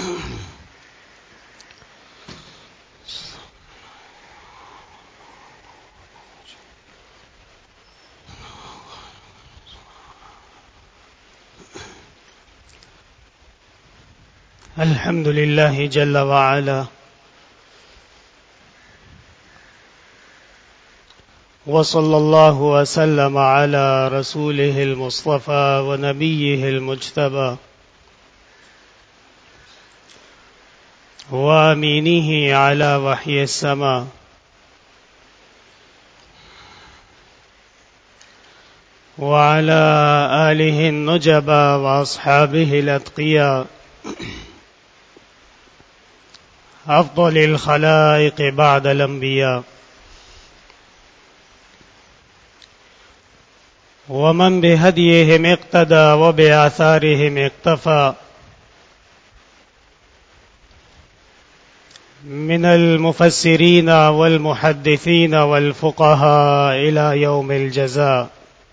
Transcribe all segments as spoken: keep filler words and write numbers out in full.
الحمد لله جل وعلا وصلى الله وسلم على رسوله المصطفى ونبيه المجتبى وامينه على وحي السماء وعلى آله النجبى وأصحابه الأتقياء أفضل الخلائق بعد الأنبياء ومن بهديهم اقتدى وبآثارهم اقتفى من المفسرين والمحدثين والفقهاء إلى يوم الجزاء.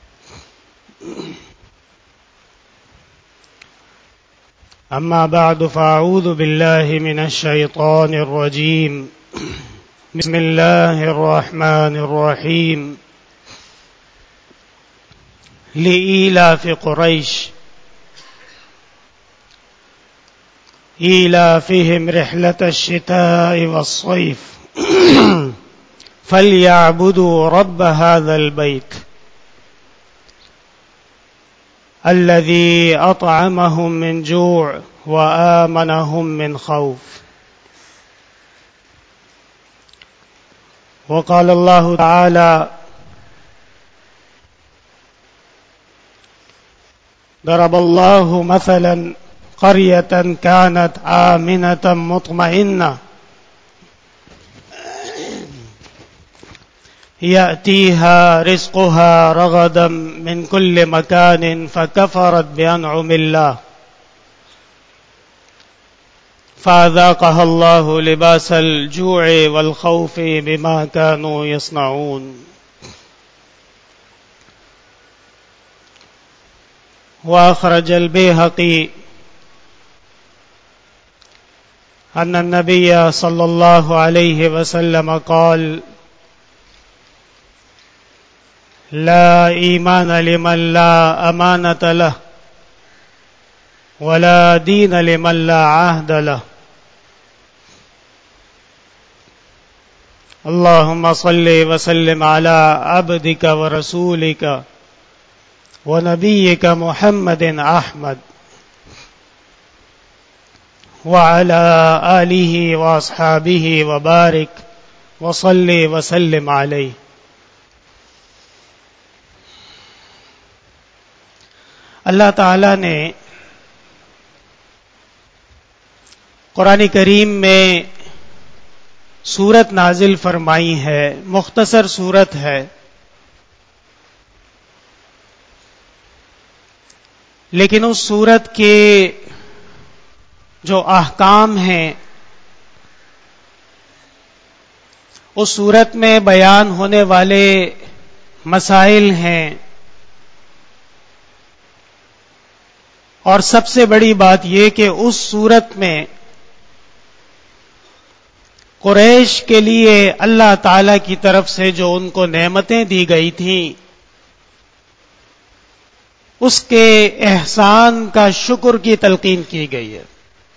أما بعد فأعوذ بالله من الشيطان الرجيم. بسم الله الرحمن الرحيم. لإيلاف قريش إيلافهم رحلة الشتاء والصيف فليعبدوا رب هذا البيت الذي أطعمهم من جوع وآمنهم من خوف. وقال الله تعالى: ضرب الله مثلا قرية كانت آمنة مطمئنة يأتيها رزقها رغدا من كل مكان فكفرت بأنعم الله فأذاقها الله لباس الجوع والخوف بما كانوا يصنعون. وأخرج البيهقي أن النبي صلى الله عليه وسلم قال: لا إيمان لمن لا أمانة له ولا دين لمن لا عهد له. اللهم صل وسلم على عبدك ورسولك ونبيك محمد أحمد وعلى آله وأصحابه وبارك وصل وسلم عليه. اللہ تعالیٰ نے قرآن کریم میں سورت نازل فرمائی ہے، مختصر سورت ہے، لیکن اس سورت کے جو احکام ہیں اس سورت میں بیان ہونے والے مسائل ہیں، اور سب سے بڑی بات یہ کہ اس سورت میں قریش کے لیے اللہ تعالی کی طرف سے جو ان کو نعمتیں دی گئی تھیں اس کے احسان کا شکر کی تلقین کی گئی ہے.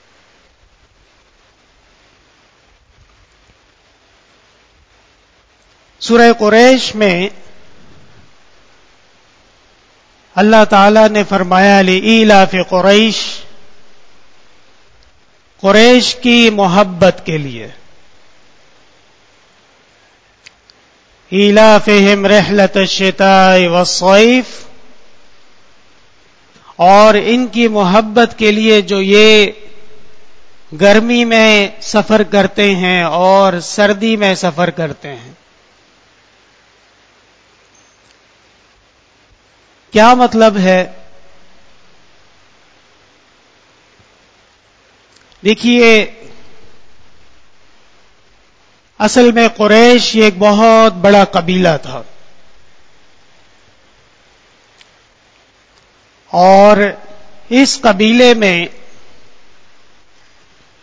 سورہ قریش میں اللہ تعالیٰ نے فرمایا لإیلاف قریش، قریش کی محبت کے لیے، ایلافہم رحلۃ الشتاء والصیف، اور ان کی محبت کے لیے جو یہ گرمی میں سفر کرتے ہیں اور سردی میں سفر کرتے ہیں. کیا مطلب ہے؟ دیکھیے، اصل میں قریش یہ ایک بہت بڑا قبیلہ تھا، اور اس قبیلے میں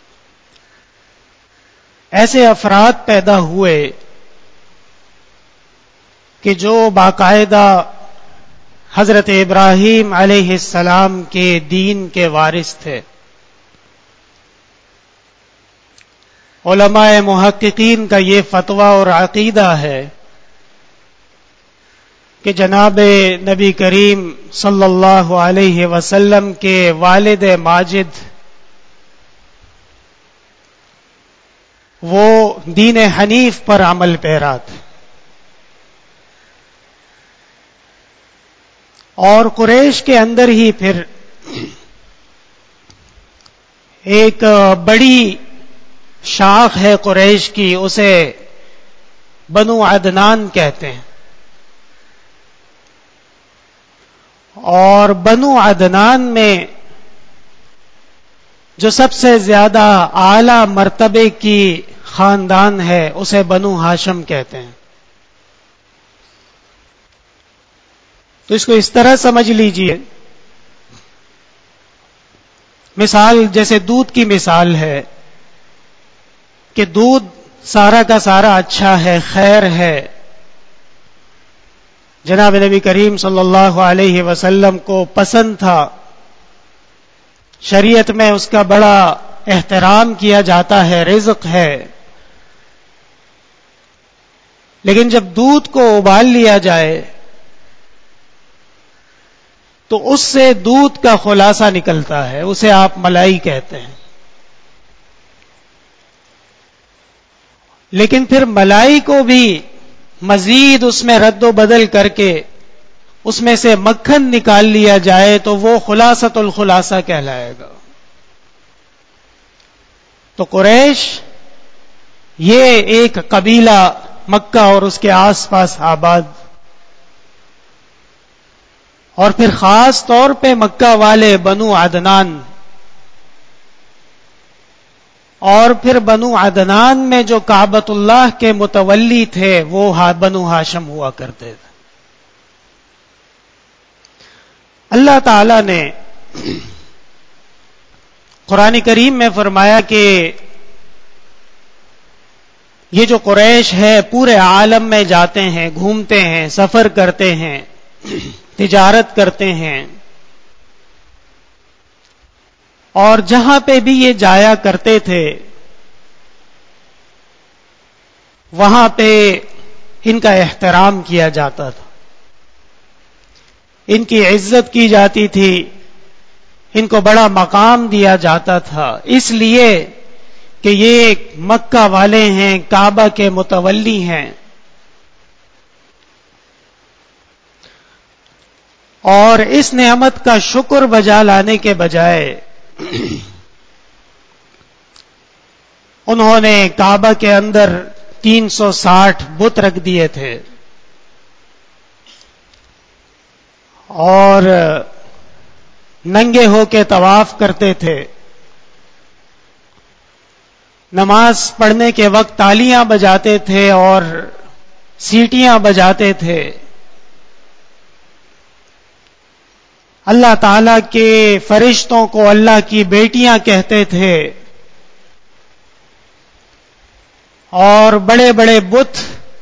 ایسے افراد پیدا ہوئے کہ جو باقاعدہ حضرت ابراہیم علیہ السلام کے دین کے وارث تھے. علماء محققین کا یہ فتویٰ اور عقیدہ ہے کہ جناب نبی کریم صلی اللہ علیہ وسلم کے والد ماجد وہ دین حنیف پر عمل پیرا تھے، اور قریش کے اندر ہی پھر ایک بڑی شاخ ہے قریش کی، اسے بنو عدنان کہتے ہیں. اور بنو عدنان میں جو سب سے زیادہ اعلی مرتبے کی خاندان ہے اسے بنو ہاشم کہتے ہیں. تو اس کو اس طرح سمجھ لیجئے، مثال جیسے دودھ کی مثال ہے کہ دودھ سارا کا سارا اچھا ہے، خیر ہے. جناب نبی کریم صلی اللہ علیہ وسلم کو پسند تھا، شریعت میں اس کا بڑا احترام کیا جاتا ہے، رزق ہے. لیکن جب دودھ کو ابال لیا جائے تو اس سے دودھ کا خلاصہ نکلتا ہے، اسے آپ ملائی کہتے ہیں. لیکن پھر ملائی کو بھی مزید اس میں رد و بدل کر کے اس میں سے مکھن نکال لیا جائے تو وہ خلاصۃ الخلاصہ کہلائے گا. تو قریش یہ ایک قبیلہ مکہ اور اس کے آس پاس آباد، اور پھر خاص طور پہ مکہ والے بنو عدنان، اور پھر بنو عدنان میں جو کعبۃ اللہ کے متولی تھے وہ بنو ہاشم ہوا کرتے تھے. اللہ تعالی نے قرآن کریم میں فرمایا کہ یہ جو قریش ہے پورے عالم میں جاتے ہیں، گھومتے ہیں، سفر کرتے ہیں، تجارت کرتے ہیں، اور جہاں پہ بھی یہ جایا کرتے تھے وہاں پہ ان کا احترام کیا جاتا تھا، ان کی عزت کی جاتی تھی، ان کو بڑا مقام دیا جاتا تھا، اس لیے کہ یہ مکہ والے ہیں، کعبہ کے متولی ہیں. اور اس نعمت کا شکر بجا لانے کے بجائے انہوں نے کعبہ کے اندر تین سو ساٹھ بت رکھ دیے تھے اور ننگے ہو کے طواف کرتے تھے. نماز پڑھنے کے وقت تالیاں بجاتے تھے اور سیٹیاں بجاتے تھے. اللہ تعالی کے فرشتوں کو اللہ کی بیٹیاں کہتے تھے، اور بڑے بڑے بت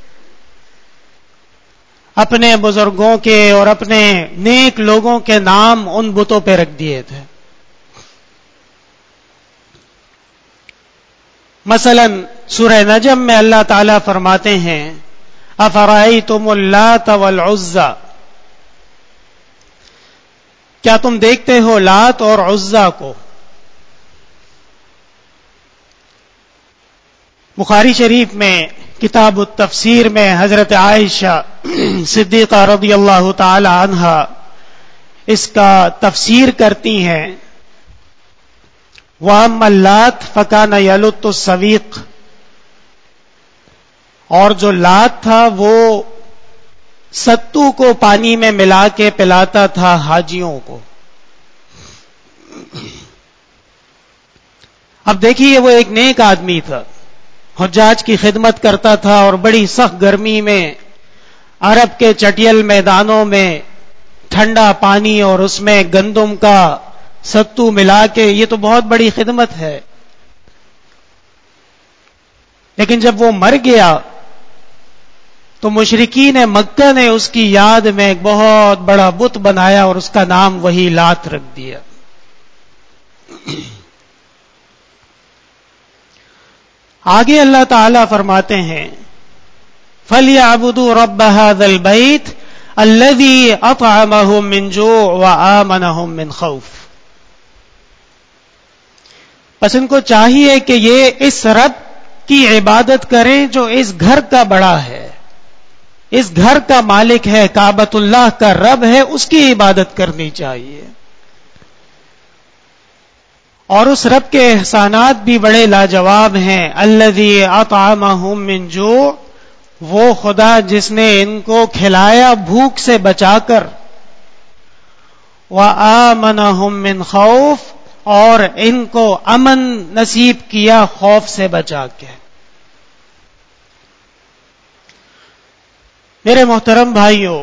اپنے بزرگوں کے اور اپنے نیک لوگوں کے نام ان بتوں پہ رکھ دیے تھے. مثلا سورہ نجم میں اللہ تعالیٰ فرماتے ہیں افرأیتم اللات والعزی، کیا تم دیکھتے ہو لات اور عزیٰ کو؟ بخاری شریف میں کتاب التفسیر میں حضرت عائشہ صدیقہ رضی اللہ تعالی عنہا اس کا تفسیر کرتی ہیں. وَأَمَّا اللَّاتُ فَكَانَ يَلُتُّ السَّوِيقَ، اور جو لات تھا وہ ستو کو پانی میں ملا کے پلاتا تھا حاجیوں کو. اب دیکھیے وہ ایک نیک آدمی تھا، حجاج کی خدمت کرتا تھا، اور بڑی سخت گرمی میں عرب کے چٹیل میدانوں میں ٹھنڈا پانی اور اس میں گندم کا ستو ملا کے، یہ تو بہت بڑی خدمت ہے. لیکن جب وہ مر گیا تو مشرکین مکہ نے اس کی یاد میں ایک بہت بڑا بت بنایا اور اس کا نام وہی لات رکھ دیا. آگے اللہ تعالی فرماتے ہیں فَلْيَعْبُدُوا رَبَّ هَذَا الْبَيْتِ الَّذِي أَطْعَمَهُم مِّن جُوعٍ وَآمَنَهُم مِّن خَوْفٍ. پس ان کو چاہیے کہ یہ اس رب کی عبادت کریں جو اس گھر کا بڑا ہے، اس گھر کا مالک ہے، کعبۃ اللہ کا رب ہے، اس کی عبادت کرنی چاہیے. اور اس رب کے احسانات بھی بڑے لاجواب ہیں. الذی اطعمہم من جوع، وہ خدا جس نے ان کو کھلایا بھوک سے بچا کر، وآمنہم من خوف، اور ان کو امن نصیب کیا خوف سے بچا کے. میرے محترم بھائیوں،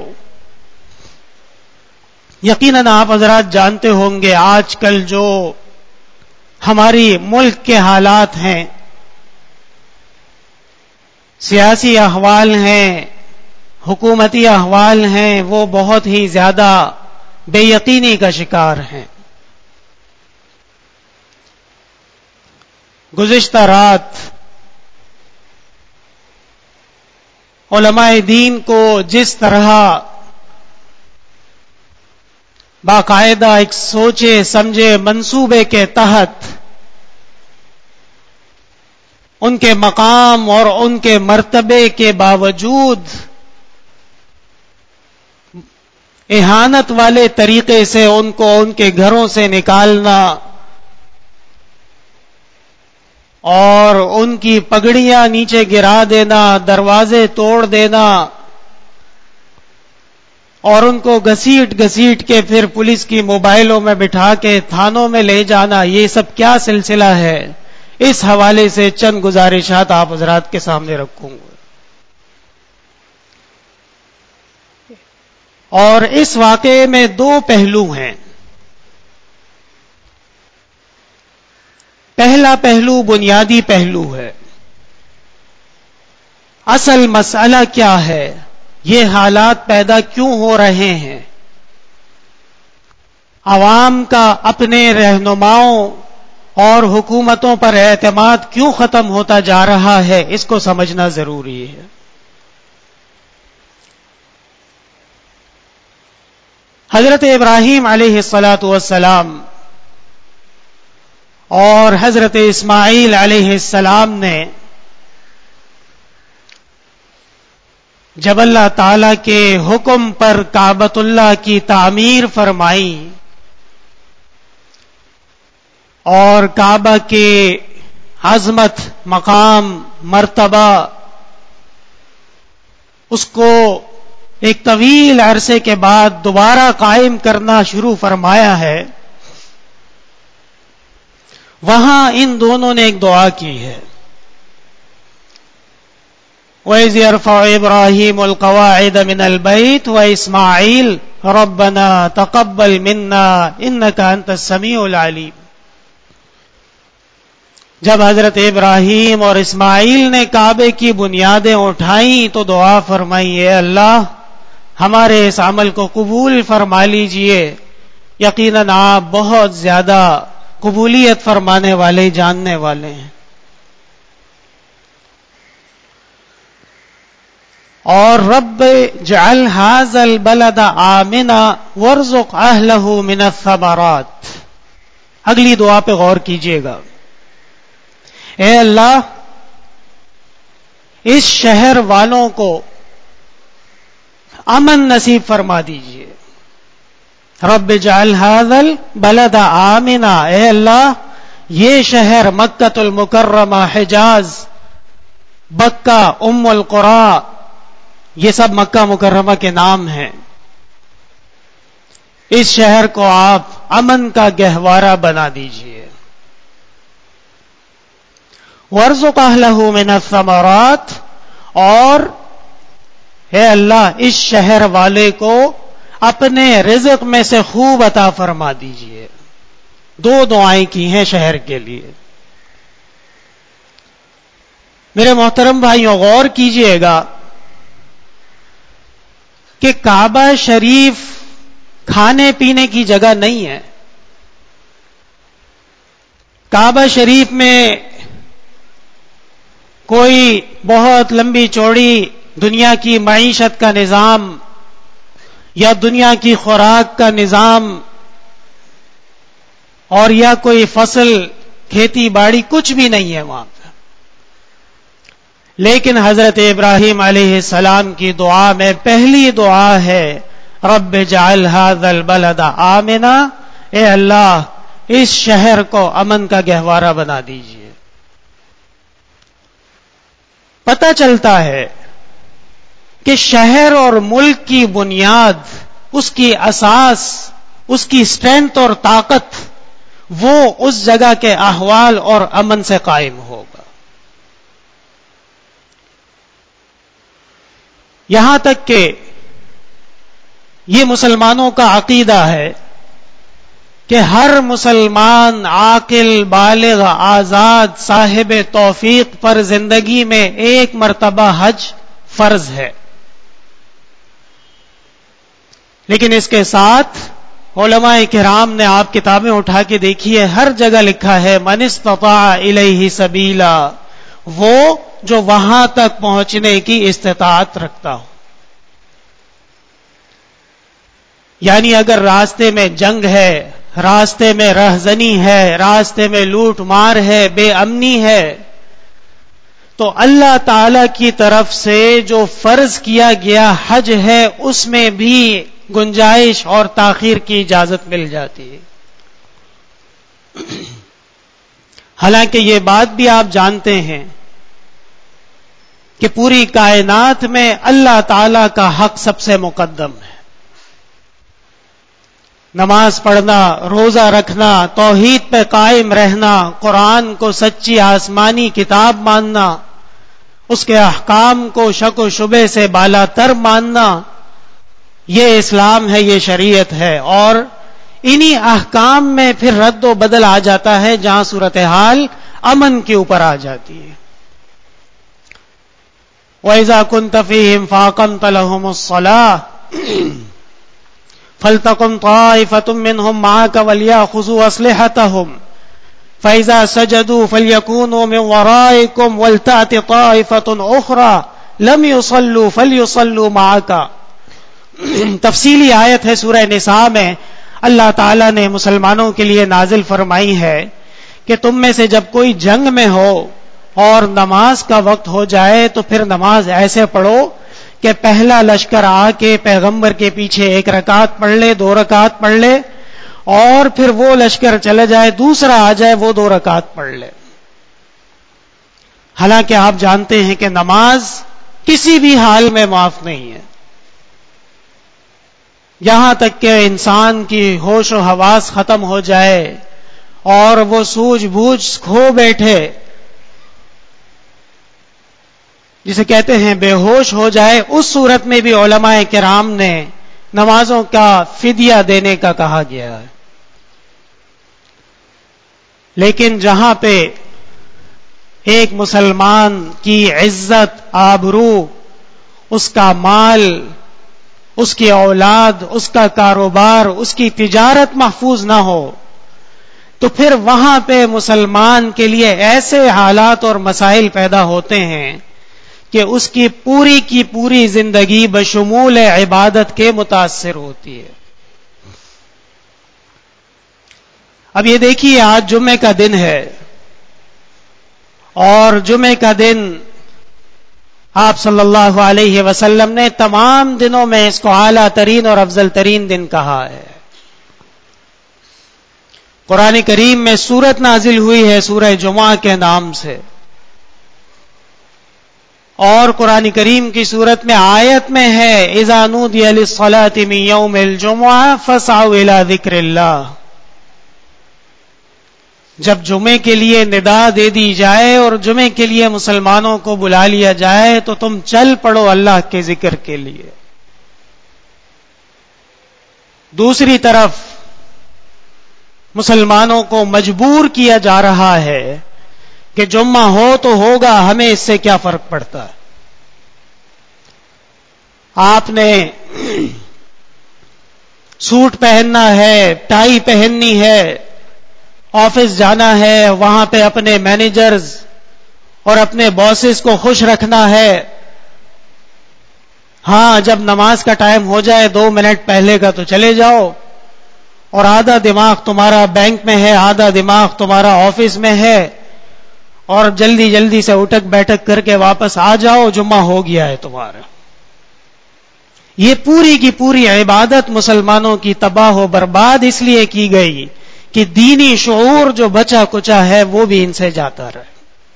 یقیناً آپ حضرات جانتے ہوں گے آج کل جو ہماری ملک کے حالات ہیں، سیاسی احوال ہیں، حکومتی احوال ہیں، وہ بہت ہی زیادہ بے یقینی کا شکار ہیں. گزشتہ رات علماء دین کو جس طرح باقاعدہ ایک سوچے سمجھے منصوبے کے تحت ان کے مقام اور ان کے مرتبے کے باوجود اہانت والے طریقے سے ان کو ان کے گھروں سے نکالنا اور ان کی پگڑیاں نیچے گرا دینا، دروازے توڑ دینا اور ان کو گھسیٹ گھسیٹ کے پھر پولیس کی موبائلوں میں بٹھا کے تھانوں میں لے جانا، یہ سب کیا سلسلہ ہے؟ اس حوالے سے چند گزارشات آپ حضرات کے سامنے رکھوں گا. اور اس واقعے میں دو پہلو ہیں. پہلا پہلو بنیادی پہلو ہے. اصل مسئلہ کیا ہے؟ یہ حالات پیدا کیوں ہو رہے ہیں؟ عوام کا اپنے رہنماؤں اور حکومتوں پر اعتماد کیوں ختم ہوتا جا رہا ہے؟ اس کو سمجھنا ضروری ہے. حضرت ابراہیم علیہ الصلاۃ والسلام اور حضرت اسماعیل علیہ السلام نے جب اللہ تعالی کے حکم پر کعبۃ اللہ کی تعمیر فرمائی اور کعبہ کے عظمت، مقام، مرتبہ، اس کو ایک طویل عرصے کے بعد دوبارہ قائم کرنا شروع فرمایا ہے، وہاں ان دونوں نے ایک دعا کی ہے. وَإِذْ يَرْفَعُ إِبْرَاهِيمُ الْقَوَاعِدَ مِنَ الْبَيْتِ وَإِسْمَاعِيلُ رَبَّنَا تَقَبَّلْ مِنَّا إِنَّكَ أَنْتَ السَّمِيعُ الْعَلِيمُ. جب حضرت ابراہیم اور اسماعیل نے کعبے کی بنیادیں اٹھائیں تو دعا فرمائی، اے اللہ ہمارے اس عمل کو قبول فرما لیجئے، یقیناً آپ بہت زیادہ قبولیت فرمانے والے، جاننے والے ہیں. اور رب اجعل هذا البلد آمنا وارزق اہلہ من الثمرات. اگلی دعا پہ غور کیجئے گا. اے اللہ اس شہر والوں کو امن نصیب فرما دیجئے. رب اجعل هذا البلد آمنا، اے اللہ یہ شہر مکہ المکرمہ، حجاز، بکہ، ام القرا، یہ سب مکہ مکرمہ کے نام ہیں. اس شہر کو آپ امن کا گہوارہ بنا دیجئے. وارزق اہلہ من الثمرات، اور اے اللہ اس شہر والے کو اپنے رزق میں سے خوب عطا فرما دیجئے. دو دعائیں کی ہیں شہر کے لیے. میرے محترم بھائیوں، غور کیجئے گا کہ کعبہ شریف کھانے پینے کی جگہ نہیں ہے. کعبہ شریف میں کوئی بہت لمبی چوڑی دنیا کی معیشت کا نظام یا دنیا کی خوراک کا نظام اور یا کوئی فصل کھیتی باڑی کچھ بھی نہیں ہے وہاں پہ. لیکن حضرت ابراہیم علیہ السلام کی دعا میں پہلی دعا ہے رب اجعل ھذا البلد آمنا، اے اللہ اس شہر کو امن کا گہوارہ بنا دیجیے. پتہ چلتا ہے کہ شہر اور ملک کی بنیاد، اس کی اساس، اس کی اسٹرینتھ اور طاقت وہ اس جگہ کے احوال اور امن سے قائم ہوگا. یہاں تک کہ یہ مسلمانوں کا عقیدہ ہے کہ ہر مسلمان عاقل بالغ آزاد صاحب توفیق پر زندگی میں ایک مرتبہ حج فرض ہے. لیکن اس کے ساتھ علماء کرام نے، آپ کتابیں اٹھا کے دیکھیے، ہر جگہ لکھا ہے من استطاع الیہ سبیلا، وہ جو وہاں تک پہنچنے کی استطاعت رکھتا ہو. یعنی اگر راستے میں جنگ ہے، راستے میں رہزنی ہے، راستے میں لوٹ مار ہے، بے امنی ہے، تو اللہ تعالی کی طرف سے جو فرض کیا گیا حج ہے اس میں بھی گنجائش اور تاخیر کی اجازت مل جاتی ہے. حالانکہ یہ بات بھی آپ جانتے ہیں کہ پوری کائنات میں اللہ تعالی کا حق سب سے مقدم ہے. نماز پڑھنا، روزہ رکھنا، توحید پہ قائم رہنا، قرآن کو سچی آسمانی کتاب ماننا، اس کے احکام کو شک و شبے سے بالا تر ماننا، یہ اسلام ہے، یہ شریعت ہے. اور انہی احکام میں پھر رد و بدل آ جاتا ہے جہاں صورتحال امن کے اوپر آ جاتی ہے. وَإِذَا كُنْتَ فِيهِمْ فَأَقَمْتَ لَهُمُ الصَّلَاةَ فَلْتَقُمْ طَائِفَةٌ مِّنْهُمْ مَعَكَ وَلْيَأْخُذُوا أَسْلِحَتَهُمْ فَإِذَا سَجَدُوا فَلْيَكُونُوا مِنْ وَرَائِكُمْ وَلْتَأْتِ طَائِفَةٌ أُخْرَى لَمْ يُصَلُّوا فَلْيُصَلُّوا مَعَكَ. تفصیلی آیت ہے سورہ نساء میں، اللہ تعالیٰ نے مسلمانوں کے لیے نازل فرمائی ہے کہ تم میں سے جب کوئی جنگ میں ہو اور نماز کا وقت ہو جائے تو پھر نماز ایسے پڑھو کہ پہلا لشکر آ کے پیغمبر کے پیچھے ایک رکعت پڑھ لے، دو رکعت پڑھ لے، اور پھر وہ لشکر چلا جائے، دوسرا آ جائے، وہ دو رکعت پڑھ لے. حالانکہ آپ جانتے ہیں کہ نماز کسی بھی حال میں معاف نہیں ہے. یہاں تک کہ انسان کی ہوش و حواس ختم ہو جائے اور وہ سوجھ بوجھ کھو بیٹھے، جسے کہتے ہیں بے ہوش ہو جائے، اس صورت میں بھی علماء کرام نے نمازوں کا فدیہ دینے کا کہا گیا ہے. لیکن جہاں پہ ایک مسلمان کی عزت، آبرو، اس کا مال، اس کی اولاد، اس کا کاروبار، اس کی تجارت محفوظ نہ ہو، تو پھر وہاں پہ مسلمان کے لیے ایسے حالات اور مسائل پیدا ہوتے ہیں کہ اس کی پوری کی پوری زندگی بشمول عبادت کے متاثر ہوتی ہے. اب یہ دیکھیے، آج جمعے کا دن ہے اور جمعے کا دن آپ صلی اللہ علیہ وسلم نے تمام دنوں میں اس کو اعلیٰ ترین اور افضل ترین دن کہا ہے. قرآن کریم میں سورت نازل ہوئی ہے سورہ جمعہ کے نام سے، اور قرآن کریم کی سورت میں آیت میں ہے اذا نودی للصلاة من یوم الجمعہ فاسعوا الی ذکر اللہ. جب جمعے کے لیے ندا دے دی جائے اور جمعے کے لیے مسلمانوں کو بلا لیا جائے تو تم چل پڑو اللہ کے ذکر کے لیے. دوسری طرف مسلمانوں کو مجبور کیا جا رہا ہے کہ جمعہ ہو تو ہوگا، ہمیں اس سے کیا فرق پڑتا ہے. آپ نے سوٹ پہننا ہے، ٹائی پہننی ہے، آفس جانا ہے، وہاں پہ اپنے مینیجرز اور اپنے باسز کو خوش رکھنا ہے. ہاں جب نماز کا ٹائم ہو جائے دو منٹ پہلے کا تو چلے جاؤ، اور آدھا دماغ تمہارا بینک میں ہے، آدھا دماغ تمہارا آفس میں ہے، اور جلدی جلدی سے اٹھک بیٹھک کر کے واپس آ جاؤ، جمعہ ہو گیا ہے تمہارا. یہ پوری کی پوری عبادت مسلمانوں کی تباہ و برباد اس لیے کی گئی کہ دینی شعور جو بچا کچا ہے وہ بھی ان سے جاتا رہے.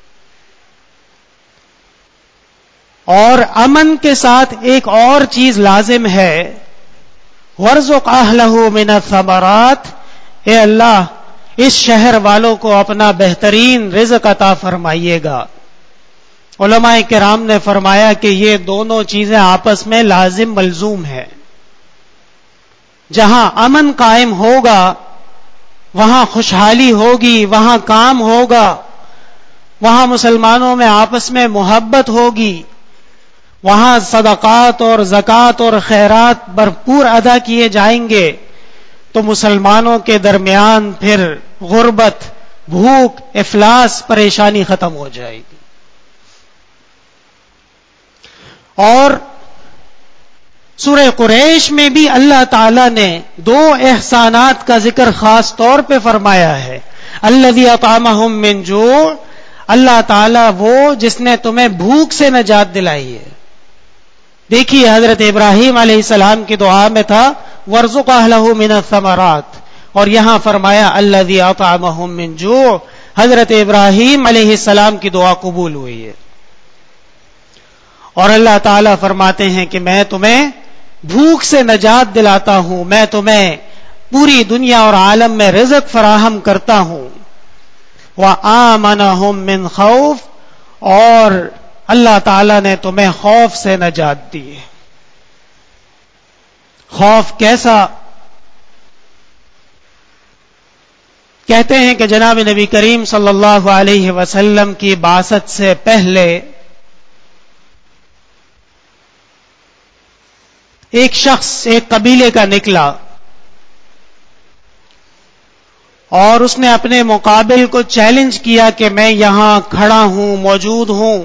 اور امن کے ساتھ ایک اور چیز لازم ہے، وَارْزُقْ أَهْلَهُ مِنَ الثَّمَرَاتِ، اے اللہ اس شہر والوں کو اپنا بہترین رزق عطا فرمائیے گا. علماء کرام نے فرمایا کہ یہ دونوں چیزیں آپس میں لازم ملزوم ہے. جہاں امن قائم ہوگا وہاں خوشحالی ہوگی، وہاں کام ہوگا، وہاں مسلمانوں میں آپس میں محبت ہوگی، وہاں صدقات اور زکوٰۃ اور خیرات بھرپور ادا کیے جائیں گے، تو مسلمانوں کے درمیان پھر غربت، بھوک، افلاس، پریشانی ختم ہو جائے گی. اور سورہ قریش میں بھی اللہ تعالی نے دو احسانات کا ذکر خاص طور پہ فرمایا ہے. الذی اطعمہم من جوع، اللہ تعالی وہ جس نے تمہیں بھوک سے نجات دلائی ہے. دیکھیے حضرت ابراہیم علیہ السلام کی دعا میں تھا وَارْزُقْ أَهْلَهُ مِنَ الثَّمَرَاتِ، اور یہاں فرمایا الذی اطعمہم من جوع. حضرت ابراہیم علیہ السلام کی دعا قبول ہوئی ہے. اور اللہ تعالیٰ فرماتے ہیں کہ میں تمہیں بھوک سے نجات دلاتا ہوں، میں تمہیں پوری دنیا اور عالم میں رزق فراہم کرتا ہوں. وَآمَنَهُم مِّن خَوْفٍ، اور اللہ تعالیٰ نے تمہیں خوف سے نجات دی. خوف کیسا؟ کہتے ہیں کہ جناب نبی کریم صلی اللہ علیہ وسلم کی بعثت سے پہلے ایک شخص ایک قبیلے کا نکلا اور اس نے اپنے مقابل کو چیلنج کیا کہ میں یہاں کھڑا ہوں، موجود ہوں،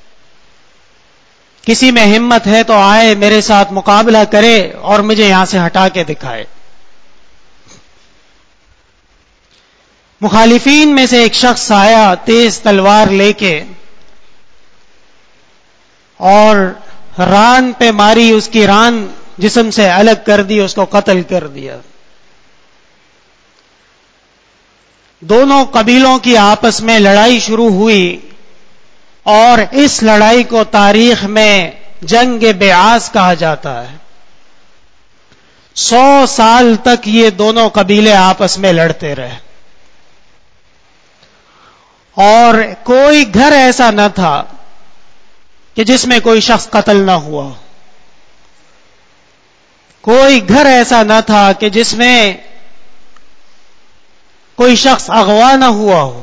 کسی میں ہمت ہے تو آئے میرے ساتھ مقابلہ کرے اور مجھے یہاں سے ہٹا کے دکھائے. مخالفین میں سے ایک شخص آیا تیز تلوار لے کے اور ران پہ ماری، اس کی ران جسم سے الگ کر دی، اس کو قتل کر دیا. دونوں قبیلوں کی آپس میں لڑائی شروع ہوئی اور اس لڑائی کو تاریخ میں جنگ بیعاص کہا جاتا ہے. سو سال تک یہ دونوں قبیلے آپس میں لڑتے رہے اور کوئی گھر ایسا نہ تھا کہ جس میں کوئی شخص قتل نہ ہوا، کوئی گھر ایسا نہ تھا کہ جس میں کوئی شخص اغوا نہ ہوا ہو،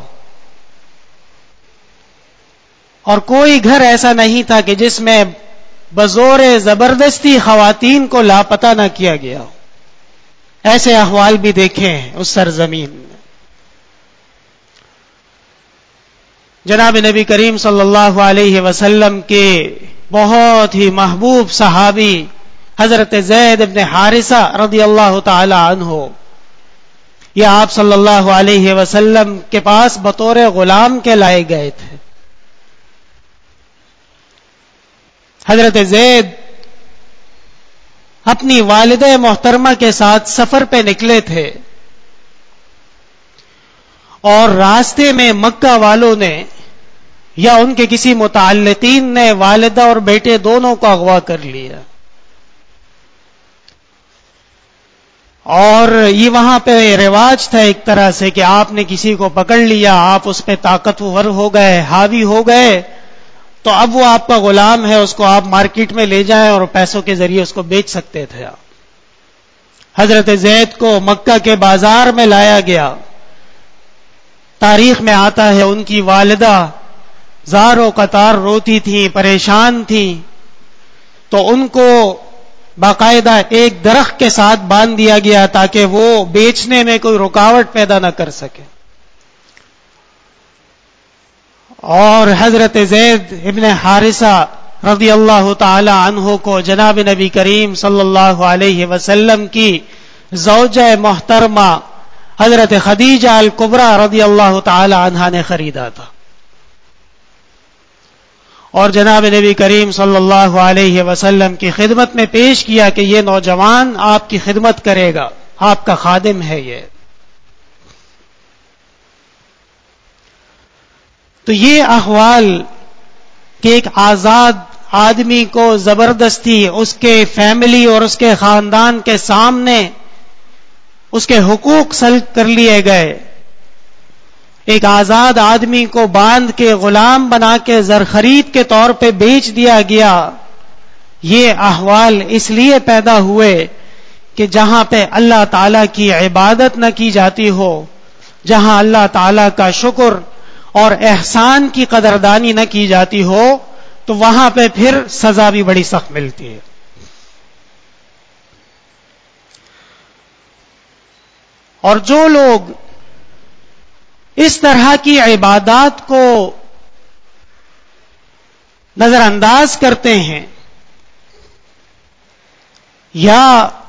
اور کوئی گھر ایسا نہیں تھا کہ جس میں بزور زبردستی خواتین کو لاپتہ نہ کیا گیا ہو. ایسے احوال بھی دیکھے ہیں اس سرزمین میں. جناب نبی کریم صلی اللہ علیہ وسلم کے بہت ہی محبوب صحابی حضرت زید بن حارثہ رضی اللہ تعالی عنہ، یہ آپ صلی اللہ علیہ وسلم کے پاس بطور غلام کے لائے گئے تھے. حضرت زید اپنی والدہ محترمہ کے ساتھ سفر پہ نکلے تھے اور راستے میں مکہ والوں نے یا ان کے کسی متعلقین نے والدہ اور بیٹے دونوں کو اغوا کر لیا، اور یہ وہاں پہ رواج تھا ایک طرح سے کہ آپ نے کسی کو پکڑ لیا، آپ اس پہ طاقتور ہو گئے، حاوی ہو گئے، تو اب وہ آپ کا غلام ہے، اس کو آپ مارکیٹ میں لے جائیں اور پیسوں کے ذریعے اس کو بیچ سکتے تھے. حضرت زید کو مکہ کے بازار میں لایا گیا تاریخ میں آتا ہے ان کی والدہ زار و قطار روتی تھیں، پریشان تھیں، تو ان کو باقاعدہ ایک درخت کے ساتھ باندھ دیا گیا تاکہ وہ بیچنے میں کوئی رکاوٹ پیدا نہ کر سکے. اور حضرت زید ابن حارثہ رضی اللہ تعالی عنہ کو جناب نبی کریم صلی اللہ علیہ وسلم کی زوجہ محترمہ حضرت خدیجہ الکبریٰ رضی اللہ تعالی عنہا نے خریدا تھا، اور جناب نبی کریم صلی اللہ علیہ وسلم کی خدمت میں پیش کیا کہ یہ نوجوان آپ کی خدمت کرے گا، آپ کا خادم ہے یہ. تو یہ احوال کہ ایک آزاد آدمی کو زبردستی اس کے فیملی اور اس کے خاندان کے سامنے اس کے حقوق سلب کر لیے گئے، ایک آزاد آدمی کو باندھ کے غلام بنا کے زرخرید کے طور پہ بیچ دیا گیا. یہ احوال اس لیے پیدا ہوئے کہ جہاں پہ اللہ تعالی کی عبادت نہ کی جاتی ہو، جہاں اللہ تعالی کا شکر اور احسان کی قدردانی نہ کی جاتی ہو، تو وہاں پہ پھر سزا بھی بڑی سخت ملتی ہے. اور جو لوگ اس طرح کی عبادات کو نظر انداز کرتے ہیں یا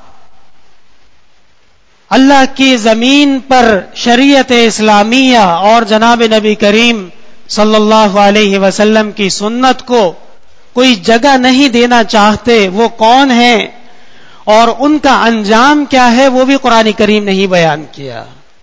اللہ کی زمین پر شریعت اسلامیہ اور جناب نبی کریم صلی اللہ علیہ وسلم کی سنت کو کوئی جگہ نہیں دینا چاہتے، وہ کون ہیں اور ان کا انجام کیا ہے، وہ بھی قرآن کریم نے ہی بیان کیا.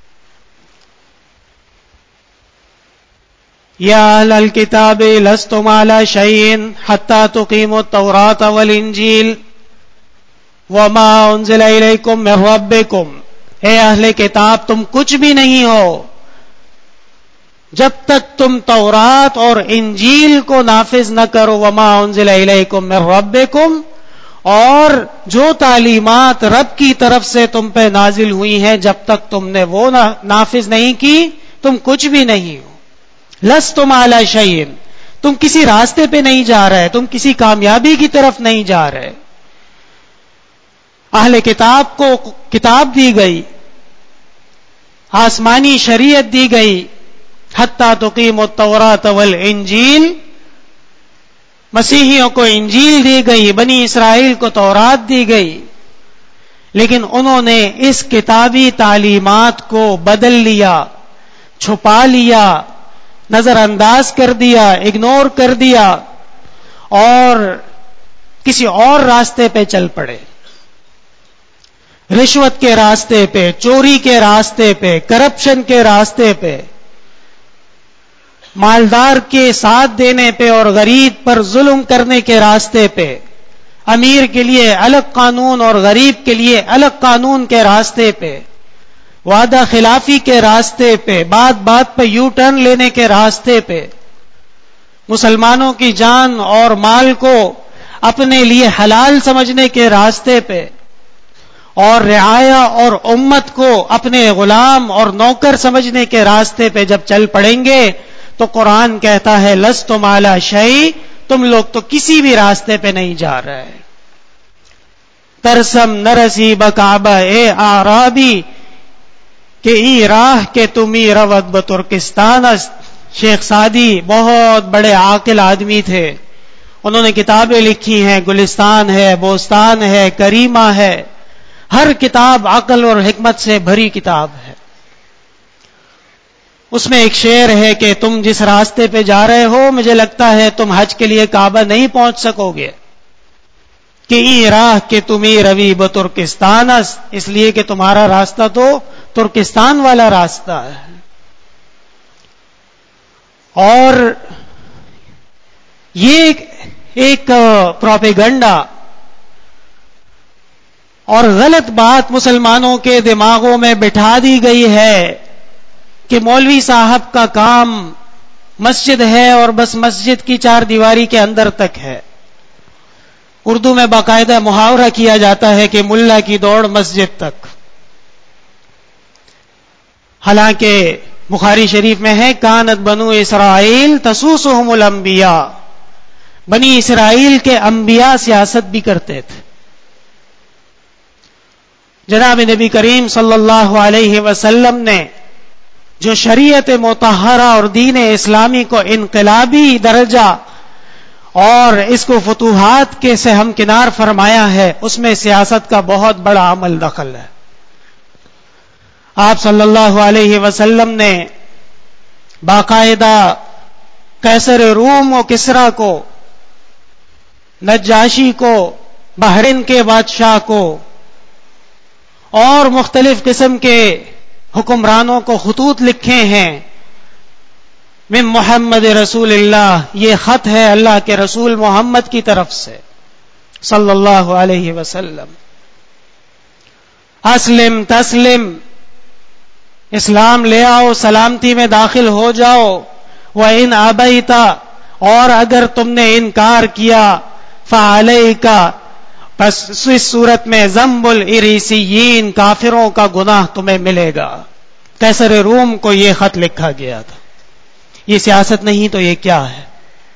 یا اہل الکتاب لستم علی شیء حتی تقیموا التوراۃ والانجیل وما انزل الیکم من ربکم. اے اہل کتاب تم کچھ بھی نہیں ہو جب تک تم تورات اور انجیل کو نافذ نہ کرو. وما انزل الیکم من ربکم، اور جو تعلیمات رب کی طرف سے تم پہ نازل ہوئی ہیں جب تک تم نے وہ نافذ نہیں کی تم کچھ بھی نہیں ہو. لستم علی شیء، تم کسی راستے پہ نہیں جا رہے، تم کسی کامیابی کی طرف نہیں جا رہے. اہل کتاب کو کتاب دی گئی، آسمانی شریعت دی گئی، حتی تقیموا التوراۃ والانجیل، مسیحیوں کو انجیل دی گئی، بنی اسرائیل کو تورات دی گئی، لیکن انہوں نے اس کتابی تعلیمات کو بدل لیا، چھپا لیا، نظر انداز کر دیا، اگنور کر دیا اور کسی اور راستے پہ چل پڑے. رشوت کے راستے پہ، چوری کے راستے پہ، کرپشن کے راستے پہ، مالدار کے ساتھ دینے پہ اور غریب پر ظلم کرنے کے راستے پہ، امیر کے لیے الگ قانون اور غریب کے لیے الگ قانون کے راستے پہ، وعدہ خلافی کے راستے پہ، بات بات پہ یو ٹرن لینے کے راستے پہ، مسلمانوں کی جان اور مال کو اپنے لیے حلال سمجھنے کے راستے پہ، اور رعایا اور امت کو اپنے غلام اور نوکر سمجھنے کے راستے پہ جب چل پڑیں گے تو قرآن کہتا ہے لستم علی شیء، تم لوگ تو کسی بھی راستے پہ نہیں جا رہے. ترسم نرسی بکعبہ اے اعرابی کہ ای راہ کے تمی روت بترکستان است. شیخ سعدی بہت بڑے عاقل آدمی تھے، انہوں نے کتابیں لکھی ہیں، گلستان ہے، بوستان ہے، کریمہ ہے، ہر کتاب عقل اور حکمت سے بھری کتاب ہے. اس میں ایک شعر ہے کہ تم جس راستے پہ جا رہے ہو مجھے لگتا ہے تم حج کے لیے کعبہ نہیں پہنچ سکو گے، کہ ای راہ کے تمہیں روی بترکستان است، اس لیے کہ تمہارا راستہ تو ترکستان والا راستہ ہے. اور یہ ایک پروپیگنڈا اور غلط بات مسلمانوں کے دماغوں میں بٹھا دی گئی ہے کہ مولوی صاحب کا کام مسجد ہے اور بس مسجد کی چار دیواری کے اندر تک ہے. اردو میں باقاعدہ محاورہ کیا جاتا ہے کہ ملا کی دوڑ مسجد تک. حالانکہ بخاری شریف میں ہے کانت بنو اسرائیل تسوسہم الانبیاء، بنی اسرائیل کے انبیاء سیاست بھی کرتے تھے. جناب نبی کریم صلی اللہ علیہ وسلم نے جو شریعت مطہرہ اور دین اسلامی کو انقلابی درجہ اور اس کو فتوحات کے سے ہمکنار فرمایا ہے، اس میں سیاست کا بہت بڑا عمل دخل ہے. آپ صلی اللہ علیہ وسلم نے باقاعدہ قیصر روم و کسریٰ کو، نجاشی کو، بحرین کے بادشاہ کو اور مختلف قسم کے حکمرانوں کو خطوط لکھے ہیں. من محمد رسول اللہ، یہ خط ہے اللہ کے رسول محمد کی طرف سے صلی اللہ علیہ وسلم. اسلم تسلم، اسلام لے آؤ، سلامتی میں داخل ہو جاؤ. وَإِنْ أَبَيْتَ، اور اگر تم نے انکار کیا، فَعَلَيْكَ، پس اس صورت میں ذنب العریسیین، کافروں کا گناہ تمہیں ملے گا. قیصر روم کو یہ خط لکھا گیا تھا. یہ سیاست نہیں تو یہ کیا ہے؟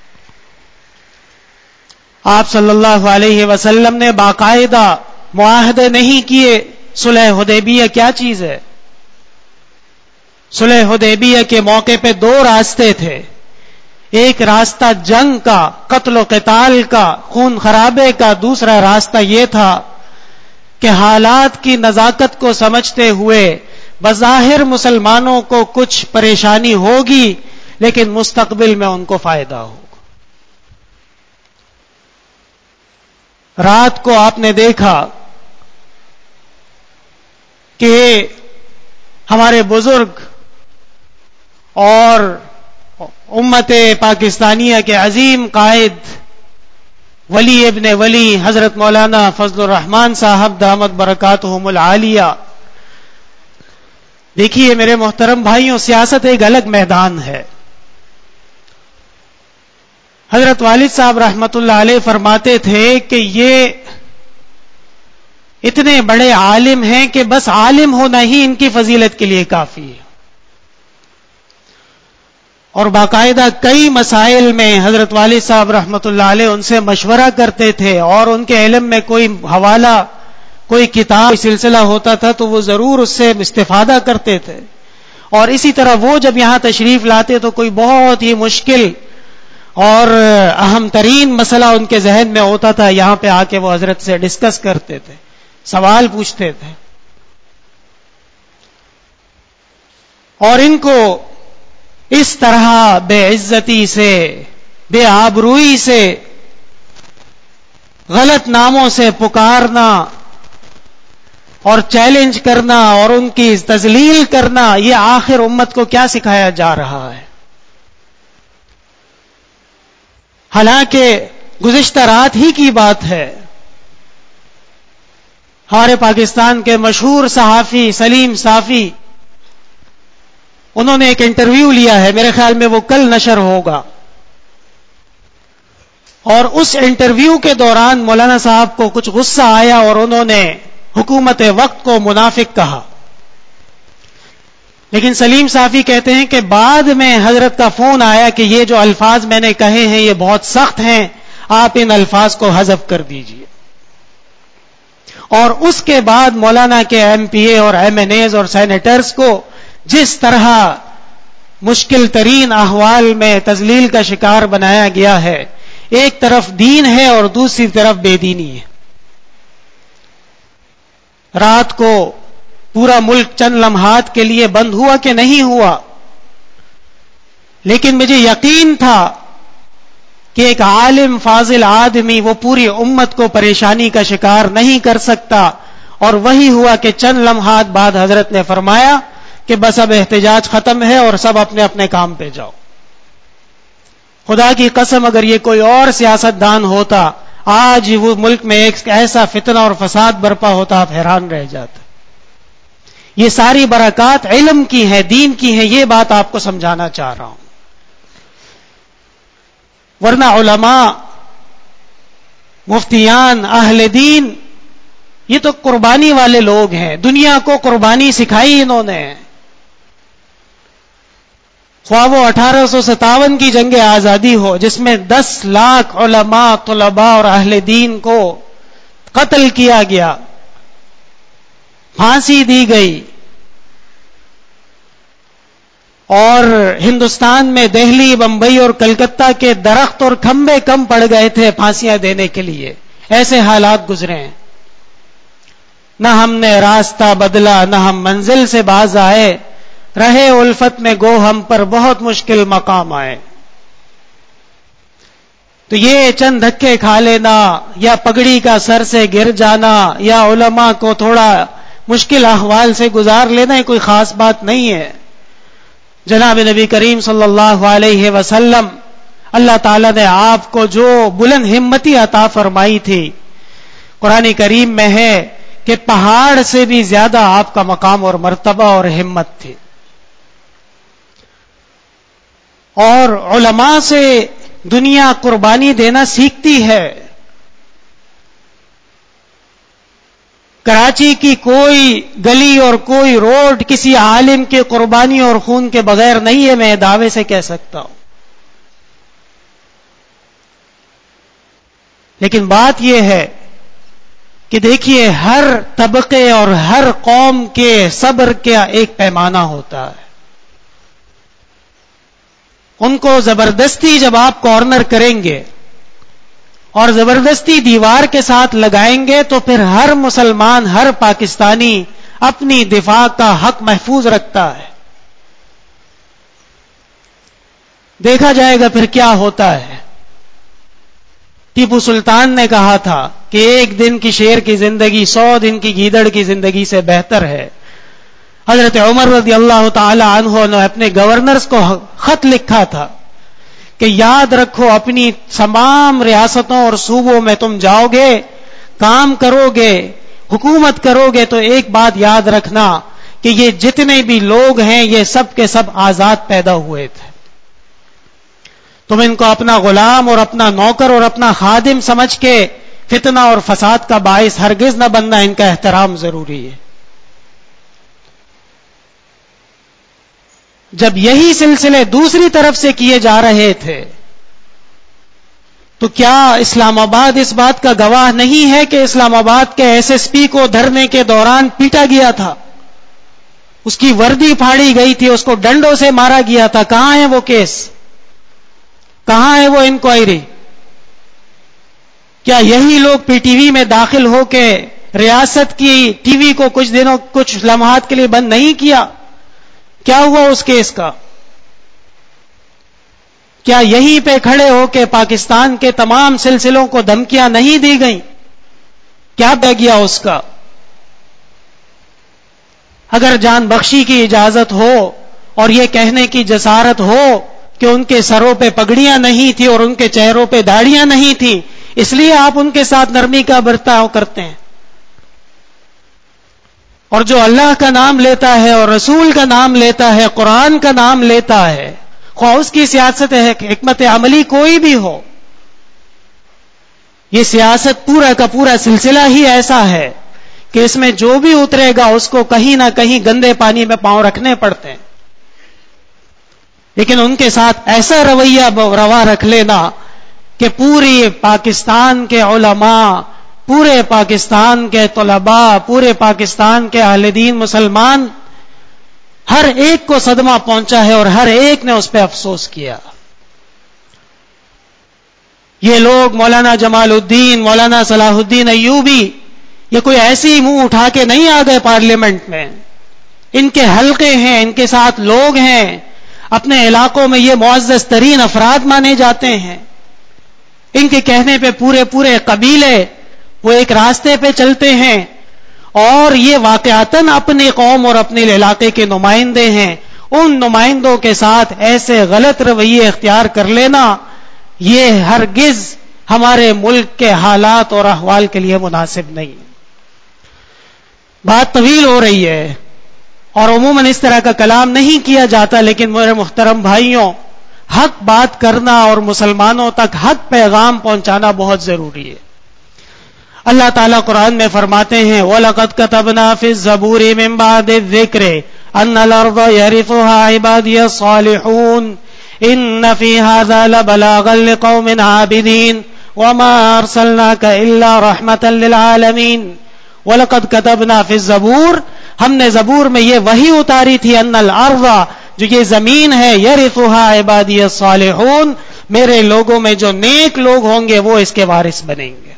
آپ صلی اللہ علیہ وسلم نے باقاعدہ معاہدے نہیں کیے. صلح حدیبیہ کیا چیز ہے؟ صلح حدیبیہ کے موقع پہ دو راستے تھے. ایک راستہ جنگ کا، قتل و قتال کا، خون خرابے کا. دوسرا راستہ یہ تھا کہ حالات کی نزاکت کو سمجھتے ہوئے بظاہر مسلمانوں کو کچھ پریشانی ہوگی لیکن مستقبل میں ان کو فائدہ ہوگا. رات کو آپ نے دیکھا کہ ہمارے بزرگ اور امت پاکستانیہ کے عظیم قائد ولی ابن ولی حضرت مولانا فضل الرحمان صاحب دامت برکاتہم العالیہ. دیکھیے میرے محترم بھائیوں، سیاست ایک الگ میدان ہے. حضرت والد صاحب رحمت اللہ علیہ فرماتے تھے کہ یہ اتنے بڑے عالم ہیں کہ بس عالم ہونا ہی ان کی فضیلت کے لیے کافی ہے. اور باقاعدہ کئی مسائل میں حضرت والد صاحب رحمت اللہ علیہ ان سے مشورہ کرتے تھے، اور ان کے علم میں کوئی حوالہ، کوئی کتاب، کوئی سلسلہ ہوتا تھا تو وہ ضرور اس سے استفادہ کرتے تھے. اور اسی طرح وہ جب یہاں تشریف لاتے تو کوئی بہت ہی مشکل اور اہم ترین مسئلہ ان کے ذہن میں ہوتا تھا، یہاں پہ آ کے وہ حضرت سے ڈسکس کرتے تھے، سوال پوچھتے تھے. اور ان کو اس طرح بے عزتی سے، بے آبروئی سے، غلط ناموں سے پکارنا اور چیلنج کرنا اور ان کی تذلیل کرنا، یہ آخر امت کو کیا سکھایا جا رہا ہے؟ حالانکہ گزشتہ رات ہی کی بات ہے، ہمارے پاکستان کے مشہور صحافی سلیم صافی، انہوں نے ایک انٹرویو لیا ہے، میرے خیال میں وہ کل نشر ہوگا. اور اس انٹرویو کے دوران مولانا صاحب کو کچھ غصہ آیا اور انہوں نے حکومت وقت کو منافق کہا. لیکن سلیم صافی کہتے ہیں کہ بعد میں حضرت کا فون آیا کہ یہ جو الفاظ میں نے کہے ہیں یہ بہت سخت ہیں، آپ ان الفاظ کو حذف کر دیجئے. اور اس کے بعد مولانا کے ایم پی اے اور ایم این ایز اور سینیٹرز کو جس طرح مشکل ترین احوال میں تذلیل کا شکار بنایا گیا ہے، ایک طرف دین ہے اور دوسری طرف بے دینی ہے. رات کو پورا ملک چند لمحات کے لیے بند ہوا کہ نہیں ہوا، لیکن مجھے یقین تھا کہ ایک عالم فاضل آدمی وہ پوری امت کو پریشانی کا شکار نہیں کر سکتا. اور وہی ہوا کہ چند لمحات بعد حضرت نے فرمایا کہ بس اب احتجاج ختم ہے اور سب اپنے اپنے کام پہ جاؤ. خدا کی قسم اگر یہ کوئی اور سیاست دان ہوتا، آج وہ ملک میں ایک ایسا فتنہ اور فساد برپا ہوتا، آپ حیران رہ جاتے. یہ ساری برکات علم کی ہیں، دین کی ہیں، یہ بات آپ کو سمجھانا چاہ رہا ہوں. ورنہ علماء، مفتیان، اہل دین یہ تو قربانی والے لوگ ہیں، دنیا کو قربانی سکھائی انہوں نے. خواہ وہ اٹھارہ سو ستاون کی جنگ آزادی ہو جس میں دس لاکھ علماء، طلباء اور اہل دین کو قتل کیا گیا، پھانسی دی گئی، اور ہندوستان میں دہلی، بمبئی اور کلکتہ کے درخت اور کھمبے کم پڑ گئے تھے پھانسیاں دینے کے لیے، ایسے حالات گزرے ہیں۔ نہ ہم نے راستہ بدلا، نہ ہم منزل سے باز آئے، رہے الفت میں گو ہم پر بہت مشکل مقام آئے۔ تو یہ چند دھکے کھا لینا یا پگڑی کا سر سے گر جانا یا علماء کو تھوڑا مشکل احوال سے گزار لینا یہ کوئی خاص بات نہیں ہے۔ جناب نبی کریم صلی اللہ علیہ وسلم، اللہ تعالیٰ نے آپ کو جو بلند ہمتی عطا فرمائی تھی، قرآن کریم میں ہے کہ پہاڑ سے بھی زیادہ آپ کا مقام اور مرتبہ اور ہمت تھی، اور علماء سے دنیا قربانی دینا سیکھتی ہے۔ کراچی کی کوئی گلی اور کوئی روڈ کسی عالم کے قربانی اور خون کے بغیر نہیں ہے، میں دعوے سے کہہ سکتا ہوں۔ لیکن بات یہ ہے کہ دیکھیے ہر طبقے اور ہر قوم کے صبر کا ایک پیمانہ ہوتا ہے۔ ان کو زبردستی جب آپ کارنر کریں گے اور زبردستی دیوار کے ساتھ لگائیں گے تو پھر ہر مسلمان، ہر پاکستانی اپنی دفاع کا حق محفوظ رکھتا ہے۔ دیکھا جائے گا پھر کیا ہوتا ہے۔ ٹیپو سلطان نے کہا تھا کہ ایک دن کی شیر کی زندگی سو دن کی گیدڑ کی زندگی سے بہتر ہے۔ حضرت عمر رضی اللہ تعالی عنہ نے اپنے گورنرز کو خط لکھا تھا کہ یاد رکھو اپنی تمام ریاستوں اور صوبوں میں تم جاؤ گے، کام کرو گے، حکومت کرو گے، تو ایک بات یاد رکھنا کہ یہ جتنے بھی لوگ ہیں یہ سب کے سب آزاد پیدا ہوئے تھے۔ تم ان کو اپنا غلام اور اپنا نوکر اور اپنا خادم سمجھ کے فتنہ اور فساد کا باعث ہرگز نہ بننا، ان کا احترام ضروری ہے۔ جب یہی سلسلے دوسری طرف سے کیے جا رہے تھے تو کیا اسلام آباد اس بات کا گواہ نہیں ہے کہ اسلام آباد کے ایس ایس پی کو دھرنے کے دوران پیٹا گیا تھا، اس کی وردی پھاڑی گئی تھی، اس کو ڈنڈوں سے مارا گیا تھا؟ کہاں ہے وہ کیس؟ کہاں ہے وہ انکوائری؟ کیا یہی لوگ پی ٹی وی میں داخل ہو کے ریاست کی ٹی وی کو کچھ دنوں کچھ لمحات کے لیے بند نہیں کیا؟ کیا ہوا اس کیس کا؟ کیا یہیں پہ کھڑے ہو کے پاکستان کے تمام سلسلوں کو دھمکیاں نہیں دی گئیں؟ کیا بہ گیا اس کا؟ اگر جان بخشی کی اجازت ہو اور یہ کہنے کی جسارت ہو کہ ان کے سروں پہ پگڑیاں نہیں تھی اور ان کے چہروں پہ داڑیاں نہیں تھی، اس لیے آپ ان کے ساتھ نرمی کا برتاؤ کرتے ہیں، اور جو اللہ کا نام لیتا ہے اور رسول کا نام لیتا ہے، قرآن کا نام لیتا ہے، خواہ اس کی سیاست ہے، حکمت عملی کوئی بھی ہو، یہ سیاست پورا کا پورا سلسلہ ہی ایسا ہے کہ اس میں جو بھی اترے گا اس کو کہیں نہ کہیں گندے پانی میں پاؤں رکھنے پڑتے ہیں۔ لیکن ان کے ساتھ ایسا رویہ روا رکھ لینا کہ پوری پاکستان کے علماء، پورے پاکستان کے طلباء، پورے پاکستان کے اہل دین مسلمان، ہر ایک کو صدمہ پہنچا ہے اور ہر ایک نے اس پہ افسوس کیا۔ یہ لوگ مولانا جمال الدین، مولانا صلاح الدین ایوبی، یہ کوئی ایسی منہ اٹھا کے نہیں آ گئے پارلیمنٹ میں، ان کے حلقے ہیں، ان کے ساتھ لوگ ہیں، اپنے علاقوں میں یہ معزز ترین افراد مانے جاتے ہیں، ان کے کہنے پہ پورے پورے قبیلے وہ ایک راستے پہ چلتے ہیں، اور یہ واقعتاً اپنی قوم اور اپنے علاقے کے نمائندے ہیں۔ ان نمائندوں کے ساتھ ایسے غلط رویے اختیار کر لینا یہ ہرگز ہمارے ملک کے حالات اور احوال کے لیے مناسب نہیں۔ بات طویل ہو رہی ہے اور عموماً اس طرح کا کلام نہیں کیا جاتا، لیکن میرے محترم بھائیوں، حق بات کرنا اور مسلمانوں تک حق پیغام پہنچانا بہت ضروری ہے۔ اللہ تعالیٰ قرآن میں فرماتے ہیں وَلَقَدْ كَتَبْنَا فِي الزَّبُورِ مِن بَعْدِ الذِّكْرِ ان الارض يرثها عبادي الصالحون ان في هذا لبلاغا لقوم عابدين وما ارسلناك الا رحمة للعالمين وَلَقَدْ كَتَبْنَا فِي الزَّبُورِ، ہم نے زبور میں یہ وحی اتاری تھی، ان الارض، جو یہ زمین ہے، يَرِثُهَا عِبَادِيَ الصَّالِحُونَ، میرے لوگوں میں جو نیک لوگ ہوں گے وہ اس کے وارث بنیں گے۔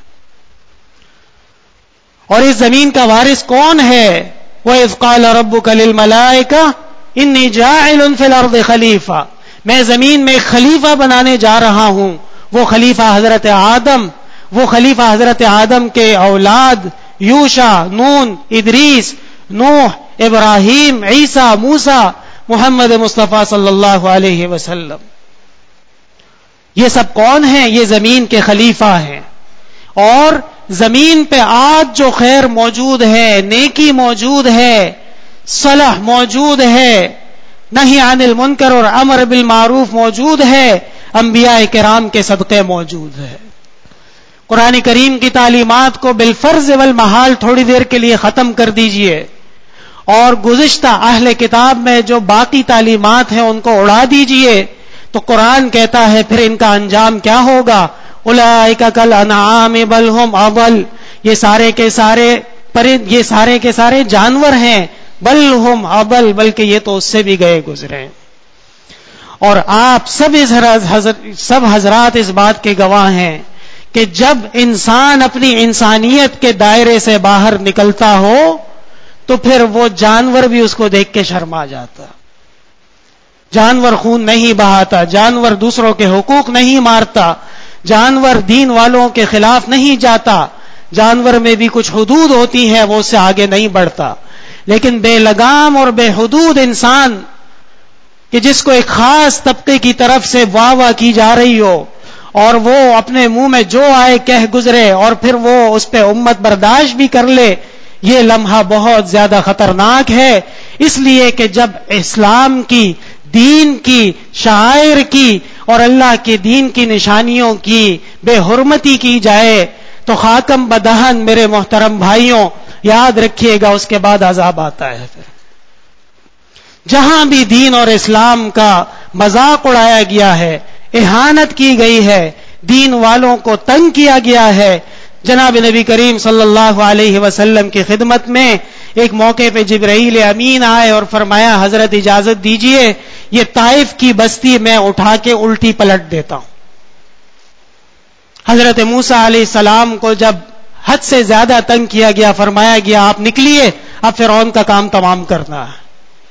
اور اس زمین کا وارث کون ہے؟ وَإِذْ قَالَ رَبُّكَ لِلْمَلَائِكَةِ إِنِّي جَاعِلٌ فِي الْأَرْضِ خَلِيفَةً، میں زمین میں ایک خلیفہ بنانے جا رہا ہوں۔ وہ خلیفہ حضرت آدم، وہ خلیفہ حضرت آدم کے اولاد یوشع، نون، ادریس، نوح، ابراہیم، عیسیٰ، موسیٰ، محمد مصطفیٰ صلی اللہ علیہ وسلم۔ یہ سب کون ہیں؟ یہ زمین کے خلیفہ ہیں۔ اور زمین پہ آج جو خیر موجود ہے، نیکی موجود ہے، صلح موجود ہے، نہی عن المنکر اور امر بالمعروف موجود ہے، انبیاء کرام کے صدقے موجود ہے۔ قرآن کریم کی تعلیمات کو بالفرض والمحال تھوڑی دیر کے لیے ختم کر دیجئے، اور گزشتہ اہل کتاب میں جو باقی تعلیمات ہیں ان کو اڑا دیجئے، تو قرآن کہتا ہے پھر ان کا انجام کیا ہوگا؟ اولئک کالانعام بل ہم اضل، یہ سارے کے سارے پرند، یہ سارے کے سارے جانور ہیں، بل ہم اضل، بلکہ یہ تو اس سے بھی گئے گزرے۔ اور آپ سب سب حضرات اس بات کے گواہ ہیں کہ جب انسان اپنی انسانیت کے دائرے سے باہر نکلتا ہو تو پھر وہ جانور بھی اس کو دیکھ کے شرما جاتا۔ جانور خون نہیں بہاتا، جانور دوسروں کے حقوق نہیں مارتا، جانور دین والوں کے خلاف نہیں جاتا، جانور میں بھی کچھ حدود ہوتی ہیں، وہ اس سے آگے نہیں بڑھتا۔ لیکن بے لگام اور بے حدود انسان کہ جس کو ایک خاص طبقے کی طرف سے واہ واہ کی جا رہی ہو اور وہ اپنے منہ میں جو آئے کہہ گزرے اور پھر وہ اس پہ امت برداشت بھی کر لے، یہ لمحہ بہت زیادہ خطرناک ہے۔ اس لیے کہ جب اسلام کی، دین کی، شعائر کی اور اللہ کے دین کی نشانیوں کی بے حرمتی کی جائے تو خاکم بدہن میرے محترم بھائیوں یاد رکھیے گا اس کے بعد عذاب آتا ہے۔ پھر جہاں بھی دین اور اسلام کا مذاق اڑایا گیا ہے، اہانت کی گئی ہے، دین والوں کو تنگ کیا گیا ہے، جناب نبی کریم صلی اللہ علیہ وسلم کی خدمت میں ایک موقع پہ جبرائیل امین آئے اور فرمایا حضرت اجازت دیجئے یہ طائف کی بستی میں اٹھا کے الٹی پلٹ دیتا ہوں۔ حضرت موسیٰ علیہ السلام کو جب حد سے زیادہ تنگ کیا گیا، فرمایا گیا آپ نکلیے، اب فرعون کا کام تمام کرنا ہے۔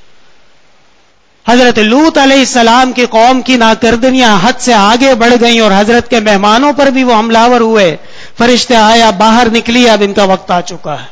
حضرت لوط علیہ السلام کی قوم کی ناکردنیاں حد سے آگے بڑھ گئیں اور حضرت کے مہمانوں پر بھی وہ حملہ ہوئے، فرشتے آیا باہر نکلی، اب ان کا وقت آ چکا ہے۔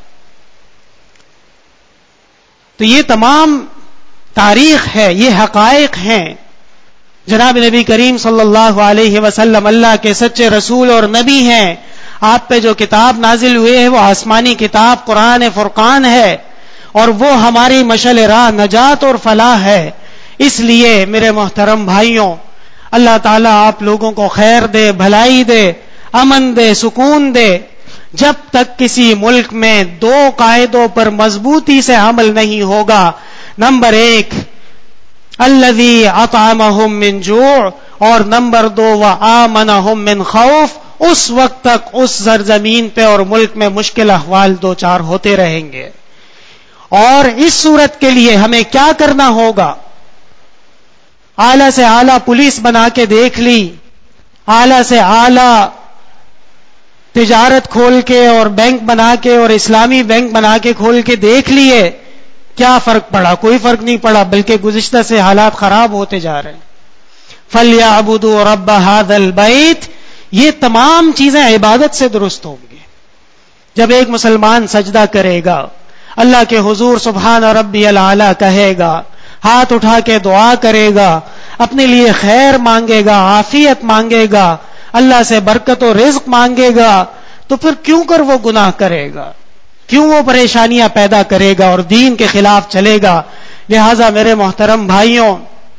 تو یہ تمام تاریخ ہے، یہ حقائق ہیں۔ جناب نبی کریم صلی اللہ علیہ وسلم اللہ کے سچے رسول اور نبی ہیں۔ آپ پہ جو کتاب نازل ہوئے ہے وہ آسمانی کتاب قرآن فرقان ہے، اور وہ ہماری مشعل راہ نجات اور فلاح ہے۔ اس لیے میرے محترم بھائیوں، اللہ تعالیٰ آپ لوگوں کو خیر دے، بھلائی دے، امن دے، سکون دے۔ جب تک کسی ملک میں دو قاعدوں پر مضبوطی سے عمل نہیں ہوگا، نمبر ایک الذی اطعمہم من جوع، اور نمبر دو وآمنہم من خوف، اس وقت تک اس سرزمین پہ اور ملک میں مشکل احوال دو چار ہوتے رہیں گے۔ اور اس صورت کے لیے ہمیں کیا کرنا ہوگا؟ اعلیٰ سے اعلیٰ پولیس بنا کے دیکھ لی، اعلیٰ سے اعلیٰ تجارت کھول کے اور بینک بنا کے اور اسلامی بینک بنا کے کھول کے دیکھ لیے، کیا فرق پڑا؟ کوئی فرق نہیں پڑا، بلکہ گزشتہ سے حالات خراب ہوتے جا رہے ہیں۔ فَلْيَعْبُدُوا رَبَّ هَذَا الْبَيْتِ، یہ تمام چیزیں عبادت سے درست ہوں گی۔ جب ایک مسلمان سجدہ کرے گا، اللہ کے حضور سبحان ربی العلیٰ کہے گا، ہاتھ اٹھا کے دعا کرے گا، اپنے لیے خیر مانگے گا، عافیت مانگے گا، اللہ سے برکت و رزق مانگے گا، تو پھر کیوں کر وہ گناہ کرے گا؟ کیوں وہ پریشانیاں پیدا کرے گا اور دین کے خلاف چلے گا؟ لہذا میرے محترم بھائیوں،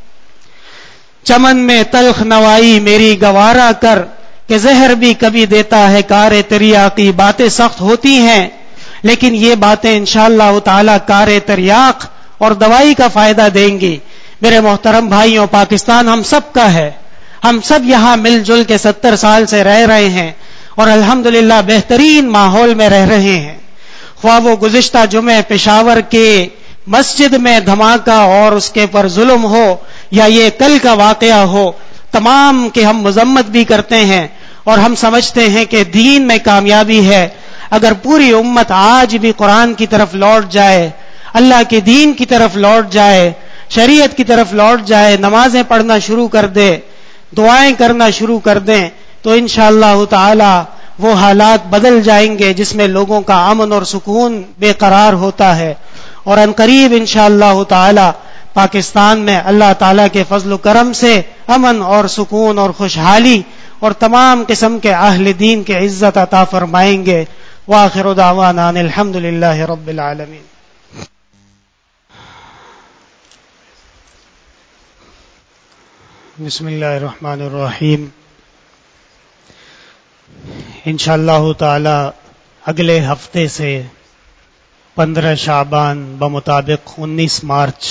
چمن میں تلخ نوائی میری گوارا کر، کہ زہر بھی کبھی دیتا ہے کار تریاقی، باتیں سخت ہوتی ہیں لیکن یہ باتیں انشاءاللہ تعالی کار تریاق اور دوائی کا فائدہ دیں گی. میرے محترم بھائیوں، پاکستان ہم سب کا ہے. ہم سب یہاں مل جل کے ستر سال سے رہ رہے ہیں اور الحمدللہ بہترین ماحول میں رہ رہے ہیں. خواہ وہ گزشتہ جمعے پشاور کے مسجد میں دھماکہ اور اس کے پر ظلم ہو یا یہ کل کا واقعہ ہو، تمام کے ہم مذمت بھی کرتے ہیں اور ہم سمجھتے ہیں کہ دین میں کامیابی ہے اگر پوری امت آج بھی قرآن کی طرف لوٹ جائے، اللہ کے دین کی طرف لوٹ جائے، شریعت کی طرف لوٹ جائے، نمازیں پڑھنا شروع کر دے، دعائیں کرنا شروع کر دیں، تو انشاءاللہ تعالی وہ حالات بدل جائیں گے جس میں لوگوں کا امن اور سکون بے قرار ہوتا ہے. اور ان قریب انشاءاللہ تعالی پاکستان میں اللہ تعالی کے فضل و کرم سے امن اور سکون اور خوشحالی اور تمام قسم کے اہل دین کے عزت عطا فرمائیں گے. وآخر دعوانا ان الحمد للہ رب العالمین. بسم اللہ الرحمن الرحیم. انشاءاللہ تعالی اگلے ہفتے سے پندرہ شعبان بمطابق انیس مارچ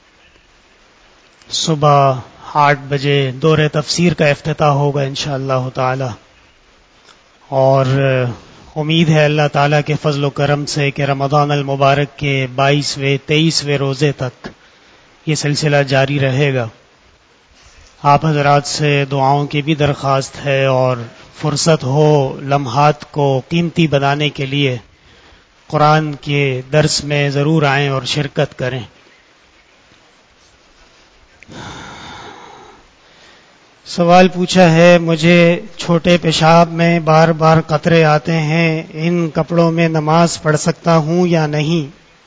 صبح آٹھ بجے دور تفسیر کا افتتاح ہوگا انشاءاللہ تعالی. اور امید ہے اللہ تعالیٰ کے فضل و کرم سے کہ رمضان المبارک کے بائیسویں تیئیسویں روزے تک یہ سلسلہ جاری رہے گا. آپ حضرات سے دعاؤں کی بھی درخواست ہے اور فرصت ہو لمحات کو قیمتی بنانے کے لیے قرآن کے درس میں ضرور آئیں اور شرکت کریں. سوال پوچھا ہے، مجھے چھوٹے پیشاب میں بار بار قطرے آتے ہیں، ان کپڑوں میں نماز پڑھ سکتا ہوں یا نہیں؟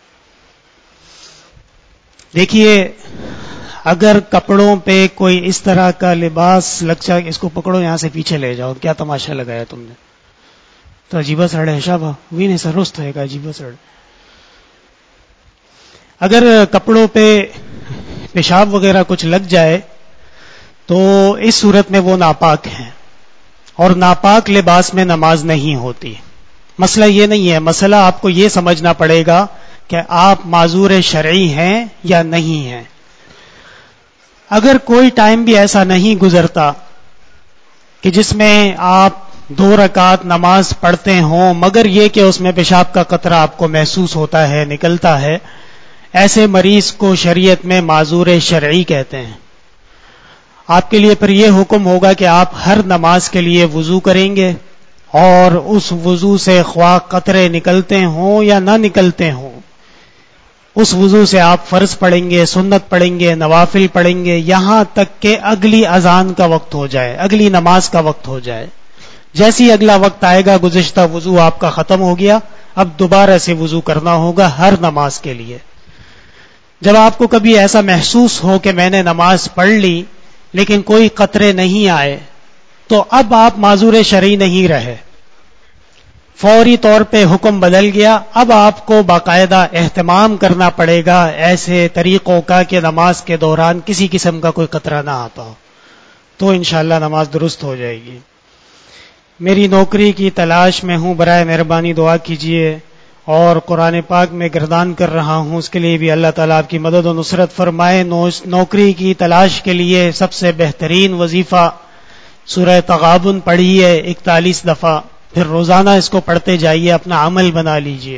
دیکھیے، اگر کپڑوں پہ کوئی اس طرح کا لباس لگ جائے، اس کو پکڑو یہاں سے پیچھے لے جاؤ. کیا تماشا لگایا تم نے؟ تو عجیبہ سڑ ہے شابہ ہوئی نہیں سر رست ہے گا عجیبہ سڑ. اگر کپڑوں پہ پیشاب وغیرہ کچھ لگ جائے تو اس صورت میں وہ ناپاک ہیں اور ناپاک لباس میں نماز نہیں ہوتی. مسئلہ یہ نہیں ہے، مسئلہ آپ کو یہ سمجھنا پڑے گا کہ آپ معذور شرعی ہیں یا نہیں ہیں. اگر کوئی ٹائم بھی ایسا نہیں گزرتا کہ جس میں آپ دو رکعت نماز پڑھتے ہوں مگر یہ کہ اس میں پیشاب کا قطرہ آپ کو محسوس ہوتا ہے، نکلتا ہے، ایسے مریض کو شریعت میں معذور شرعی کہتے ہیں. آپ کے لیے پھر یہ حکم ہوگا کہ آپ ہر نماز کے لیے وضو کریں گے اور اس وضو سے خواہ قطرے نکلتے ہوں یا نہ نکلتے ہوں، اس وضو سے آپ فرض پڑھیں گے، سنت پڑھیں گے، نوافل پڑھیں گے، یہاں تک کہ اگلی اذان کا وقت ہو جائے، اگلی نماز کا وقت ہو جائے. جیسی اگلا وقت آئے گا، گزشتہ وضو آپ کا ختم ہو گیا، اب دوبارہ سے وضو کرنا ہوگا ہر نماز کے لیے. جب آپ کو کبھی ایسا محسوس ہو کہ میں نے نماز پڑھ لی لیکن کوئی قطرے نہیں آئے، تو اب آپ معذور شرعی نہیں رہے، فوری طور پہ حکم بدل گیا. اب آپ کو باقاعدہ اہتمام کرنا پڑے گا ایسے طریقوں کا کہ نماز کے دوران کسی قسم کا کوئی قطرہ نہ آتا ہو، تو انشاءاللہ نماز درست ہو جائے گی. میری نوکری کی تلاش میں ہوں، برائے مہربانی دعا کیجیے. اور قرآن پاک میں گردان کر رہا ہوں، اس کے لیے بھی اللہ تعالیٰ آپ کی مدد و نصرت فرمائے. نوکری کی تلاش کے لیے سب سے بہترین وظیفہ سورہ تغابن پڑھیے اکتالیس دفعہ، پھر روزانہ اس کو پڑھتے جائیے، اپنا عمل بنا لیجئے.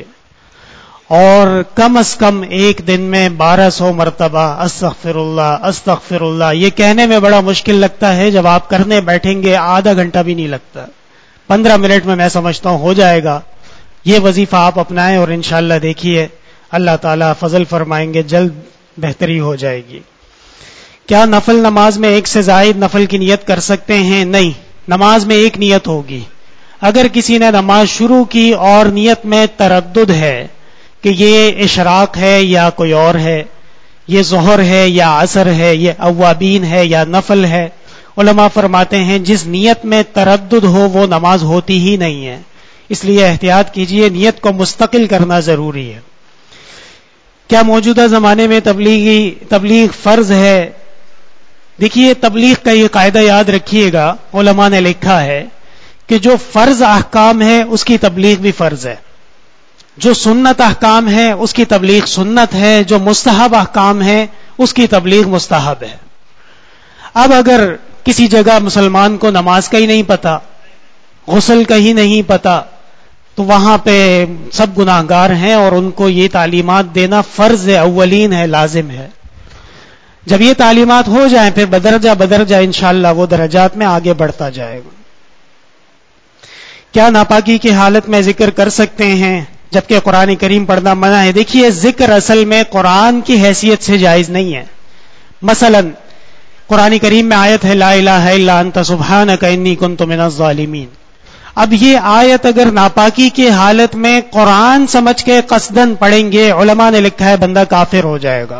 اور کم از کم ایک دن میں بارہ سو مرتبہ استغفر اللہ استغفر اللہ. یہ کہنے میں بڑا مشکل لگتا ہے، جب آپ کرنے بیٹھیں گے آدھا گھنٹہ بھی نہیں لگتا، پندرہ منٹ میں میں سمجھتا ہوں ہو جائے گا. یہ وظیفہ آپ اپنائیں اور انشاءاللہ دیکھیے اللہ تعالیٰ فضل فرمائیں گے، جلد بہتری ہو جائے گی. کیا نفل نماز میں ایک سے زائد نفل کی نیت کر سکتے ہیں؟ نہیں، نماز میں ایک نیت ہوگی. اگر کسی نے نماز شروع کی اور نیت میں تردد ہے کہ یہ اشراق ہے یا کوئی اور ہے، یہ ظہر ہے یا عصر ہے، یہ اوابین ہے یا نفل ہے، علماء فرماتے ہیں جس نیت میں تردد ہو وہ نماز ہوتی ہی نہیں ہے. اس لیے احتیاط کیجئے، نیت کو مستقل کرنا ضروری ہے. کیا موجودہ زمانے میں تبلیغی تبلیغ فرض ہے؟ دیکھیے، تبلیغ کا یہ قاعدہ یاد رکھیے گا، علماء نے لکھا ہے کہ جو فرض احکام ہے اس کی تبلیغ بھی فرض ہے. جو سنت احکام ہے اس کی تبلیغ سنت ہے، جو مستحب احکام ہے اس کی تبلیغ مستحب ہے۔ اب اگر کسی جگہ مسلمان کو نماز کا ہی نہیں پتا، غسل کا ہی نہیں پتا، تو وہاں پہ سب گناہ گار ہیں اور ان کو یہ تعلیمات دینا فرض اولین ہے، لازم ہے۔ جب یہ تعلیمات ہو جائیں پھر بدرجہ بدرجہ انشاءاللہ وہ درجات میں آگے بڑھتا جائے گا۔ کیا ناپاکی کی حالت میں ذکر کر سکتے ہیں جبکہ قرآن کریم پڑھنا منع ہے؟ دیکھیے ذکر اصل میں قرآن کی حیثیت سے جائز نہیں ہے۔ مثلا قرآن کریم میں آیت ہے لا الہ الا انت سبحانک انی کنت من الظالمین۔ اب یہ آیت اگر ناپاکی کی حالت میں قرآن سمجھ کے قصدن پڑھیں گے، علماء نے لکھا ہے بندہ کافر ہو جائے گا۔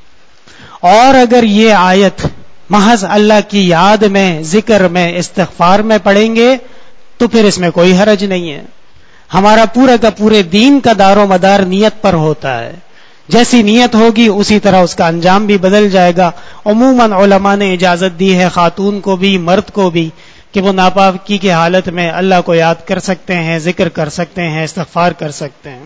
اور اگر یہ آیت محض اللہ کی یاد میں، ذکر میں، استغفار میں پڑھیں گے تو پھر اس میں کوئی حرج نہیں ہے۔ ہمارا پورا کا پورے دین کا دار و مدار نیت پر ہوتا ہے، جیسی نیت ہوگی اسی طرح اس کا انجام بھی بدل جائے گا۔ عموماً علماء نے اجازت دی ہے خاتون کو بھی مرد کو بھی کہ وہ ناپاکی کی حالت میں اللہ کو یاد کر سکتے ہیں، ذکر کر سکتے ہیں، استغفار کر سکتے ہیں۔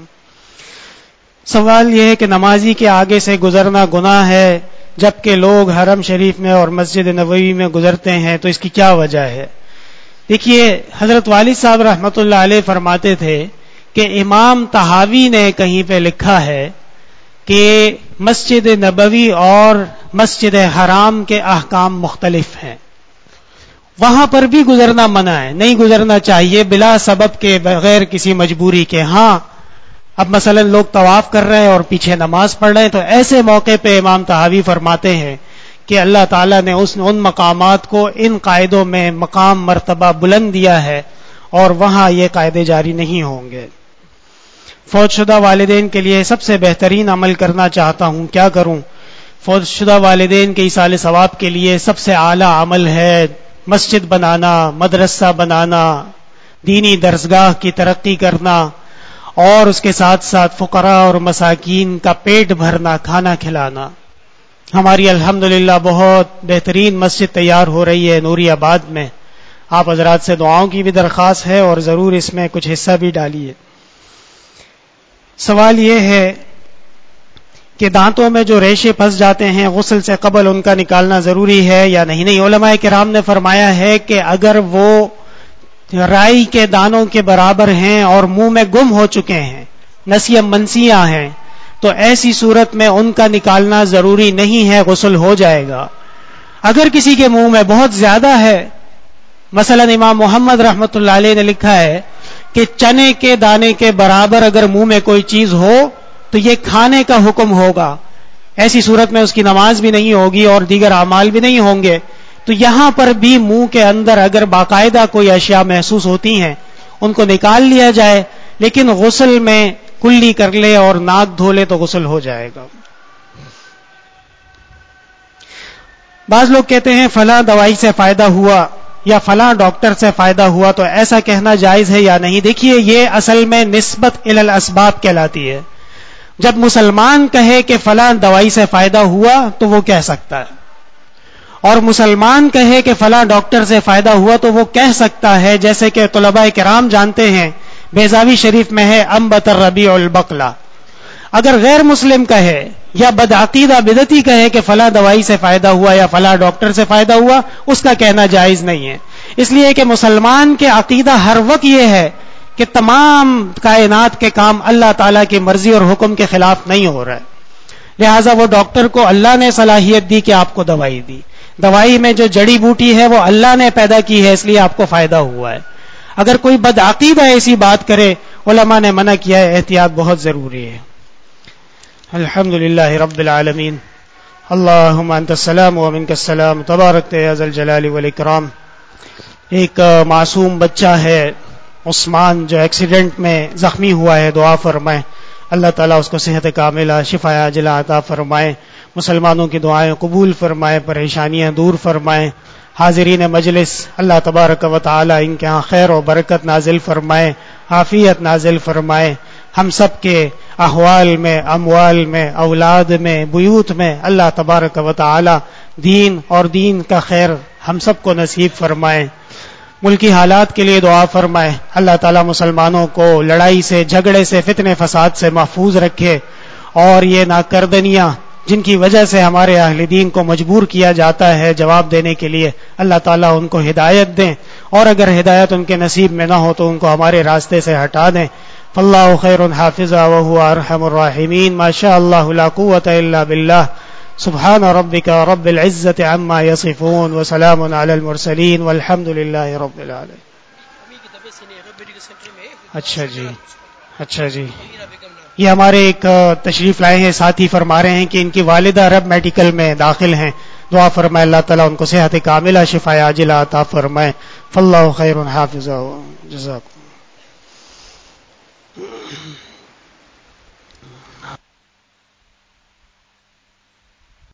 سوال یہ ہے کہ نمازی کے آگے سے گزرنا گناہ ہے جبکہ لوگ حرم شریف میں اور مسجد نبوی میں گزرتے ہیں، تو اس کی کیا وجہ ہے؟ دیکھیے حضرت والد صاحب رحمۃ اللہ علیہ فرماتے تھے کہ امام طحاوی نے کہیں پہ لکھا ہے کہ مسجد نبوی اور مسجد حرام کے احکام مختلف ہیں، وہاں پر بھی گزرنا منع ہے، نہیں گزرنا چاہیے بلا سبب کے، بغیر کسی مجبوری کے۔ ہاں اب مثلا لوگ طواف کر رہے ہیں اور پیچھے نماز پڑھ رہے ہیں تو ایسے موقع پہ امام طحاوی فرماتے ہیں کہ اللہ تعالیٰ نے اس ان مقامات کو ان قاعدوں میں مقام مرتبہ بلند دیا ہے اور وہاں یہ قاعدے جاری نہیں ہوں گے۔ فوت شدہ والدین کے لیے سب سے بہترین عمل کرنا چاہتا ہوں، کیا کروں؟ فوت شدہ والدین کے ایصال ثواب کے لیے سب سے اعلیٰ عمل ہے مسجد بنانا، مدرسہ بنانا، دینی درسگاہ کی ترقی کرنا اور اس کے ساتھ ساتھ فقراء اور مساکین کا پیٹ بھرنا، کھانا کھلانا۔ ہماری الحمدللہ بہت بہترین مسجد تیار ہو رہی ہے نوری آباد میں، آپ حضرات سے دعاؤں کی بھی درخواست ہے اور ضرور اس میں کچھ حصہ بھی ڈالیے۔ سوال یہ ہے کہ دانتوں میں جو ریشے پھنس جاتے ہیں غسل سے قبل ان کا نکالنا ضروری ہے یا نہیں؟ نہیں، علماء کرام نے فرمایا ہے کہ اگر وہ رائی کے دانوں کے برابر ہیں اور منہ میں گم ہو چکے ہیں، نسیہ منسیہ ہیں، تو ایسی صورت میں ان کا نکالنا ضروری نہیں ہے، غسل ہو جائے گا۔ اگر کسی کے منہ میں بہت زیادہ ہے، مثلا امام محمد رحمۃ اللہ علیہ نے لکھا ہے کہ چنے کے دانے کے برابر اگر منہ میں کوئی چیز ہو تو یہ کھانے کا حکم ہوگا، ایسی صورت میں اس کی نماز بھی نہیں ہوگی اور دیگر اعمال بھی نہیں ہوں گے۔ تو یہاں پر بھی منہ کے اندر اگر باقاعدہ کوئی اشیاء محسوس ہوتی ہیں ان کو نکال لیا جائے، لیکن غسل میں کلی کر لے اور ناک دھو لے تو غسل ہو جائے گا۔ بعض لوگ کہتے ہیں فلاں دوائی سے فائدہ ہوا یا فلاں ڈاکٹر سے فائدہ ہوا، تو ایسا کہنا جائز ہے یا نہیں؟ دیکھیے یہ اصل میں نسبت الی الاسباب کہلاتی ہے۔ جب مسلمان کہے کہ فلاں دوائی سے فائدہ ہوا تو وہ کہہ سکتا ہے، اور مسلمان کہے کہ فلاں ڈاکٹر سے فائدہ ہوا تو وہ کہہ سکتا ہے، جیسے کہ طلباء کرام جانتے ہیں بیضاوی شریف میں ہے انبت الربیع البقلہ۔ اگر غیر مسلم کہے یا بدعقیدہ بدعتی کہے کہ فلاں دوائی سے فائدہ ہوا یا فلاں ڈاکٹر سے فائدہ ہوا، اس کا کہنا جائز نہیں ہے، اس لیے کہ مسلمان کے عقیدہ ہر وقت یہ ہے کہ تمام کائنات کے کام اللہ تعالیٰ کی مرضی اور حکم کے خلاف نہیں ہو رہا ہے، لہٰذا وہ ڈاکٹر کو اللہ نے صلاحیت دی کہ آپ کو دوائی دی، دوائی میں جو جڑی بوٹی ہے وہ اللہ نے پیدا کی ہے، اس لیے آپ کو فائدہ ہوا ہے۔ اگر کوئی بدعقیدہ ایسی بات کرے، علماء نے منع کیا ہے، احتیاط بہت ضروری ہے۔ الحمدللہ رب العالمین، اللہم انت السلام و منک السلام، تبارک یا ذا الجلال والاکرام۔ ایک معصوم بچہ ہے عثمان جو ایکسیڈنٹ میں زخمی ہوا ہے، دعا فرمائیں اللہ تعالیٰ اس کو صحت کاملہ، شفا عاجلہ عطا فرمائے، مسلمانوں کی دعائیں قبول فرمائے، پریشانیاں دور فرمائے۔ حاضرین مجلس، اللہ تبارک و تعالی ان کے ہاں خیر و برکت نازل فرمائے، عافیت نازل فرمائے۔ ہم سب کے احوال میں، اموال میں، اولاد میں، بیوت میں اللہ تبارک و تعالی دین اور دین کا خیر ہم سب کو نصیب فرمائے۔ ملکی حالات کے لیے دعا فرمائے. اللہ تعالیٰ مسلمانوں کو لڑائی سے، جھگڑے سے، فتنے فساد سے محفوظ رکھے، اور یہ ناکردنیاں جن کی وجہ سے ہمارے اہل دین کو مجبور کیا جاتا ہے جواب دینے کے لیے، اللہ تعالیٰ ان کو ہدایت دیں، اور اگر ہدایت ان کے نصیب میں نہ ہو تو ان کو ہمارے راستے سے ہٹا دیں. فاللہ خیر حافظا وهو ارحم الراحمین. ما شاء اللہ لا قوة الا باللہ. سبحان ربک رب العزة عما یصفون وسلام علی المرسلین والحمد للہ رب العالمین. اچھا جی اچھا جی یہ ہمارے ایک تشریف لائے ہیں ساتھی، فرما رہے ہیں کہ ان کی والدہ رب میڈیکل میں داخل ہیں. دعا فرمائے اللہ تعالیٰ ان کو صحت کاملہ شفا عاجلہ عطا فرمائے. فاللہ خیر حافظا. جزاکم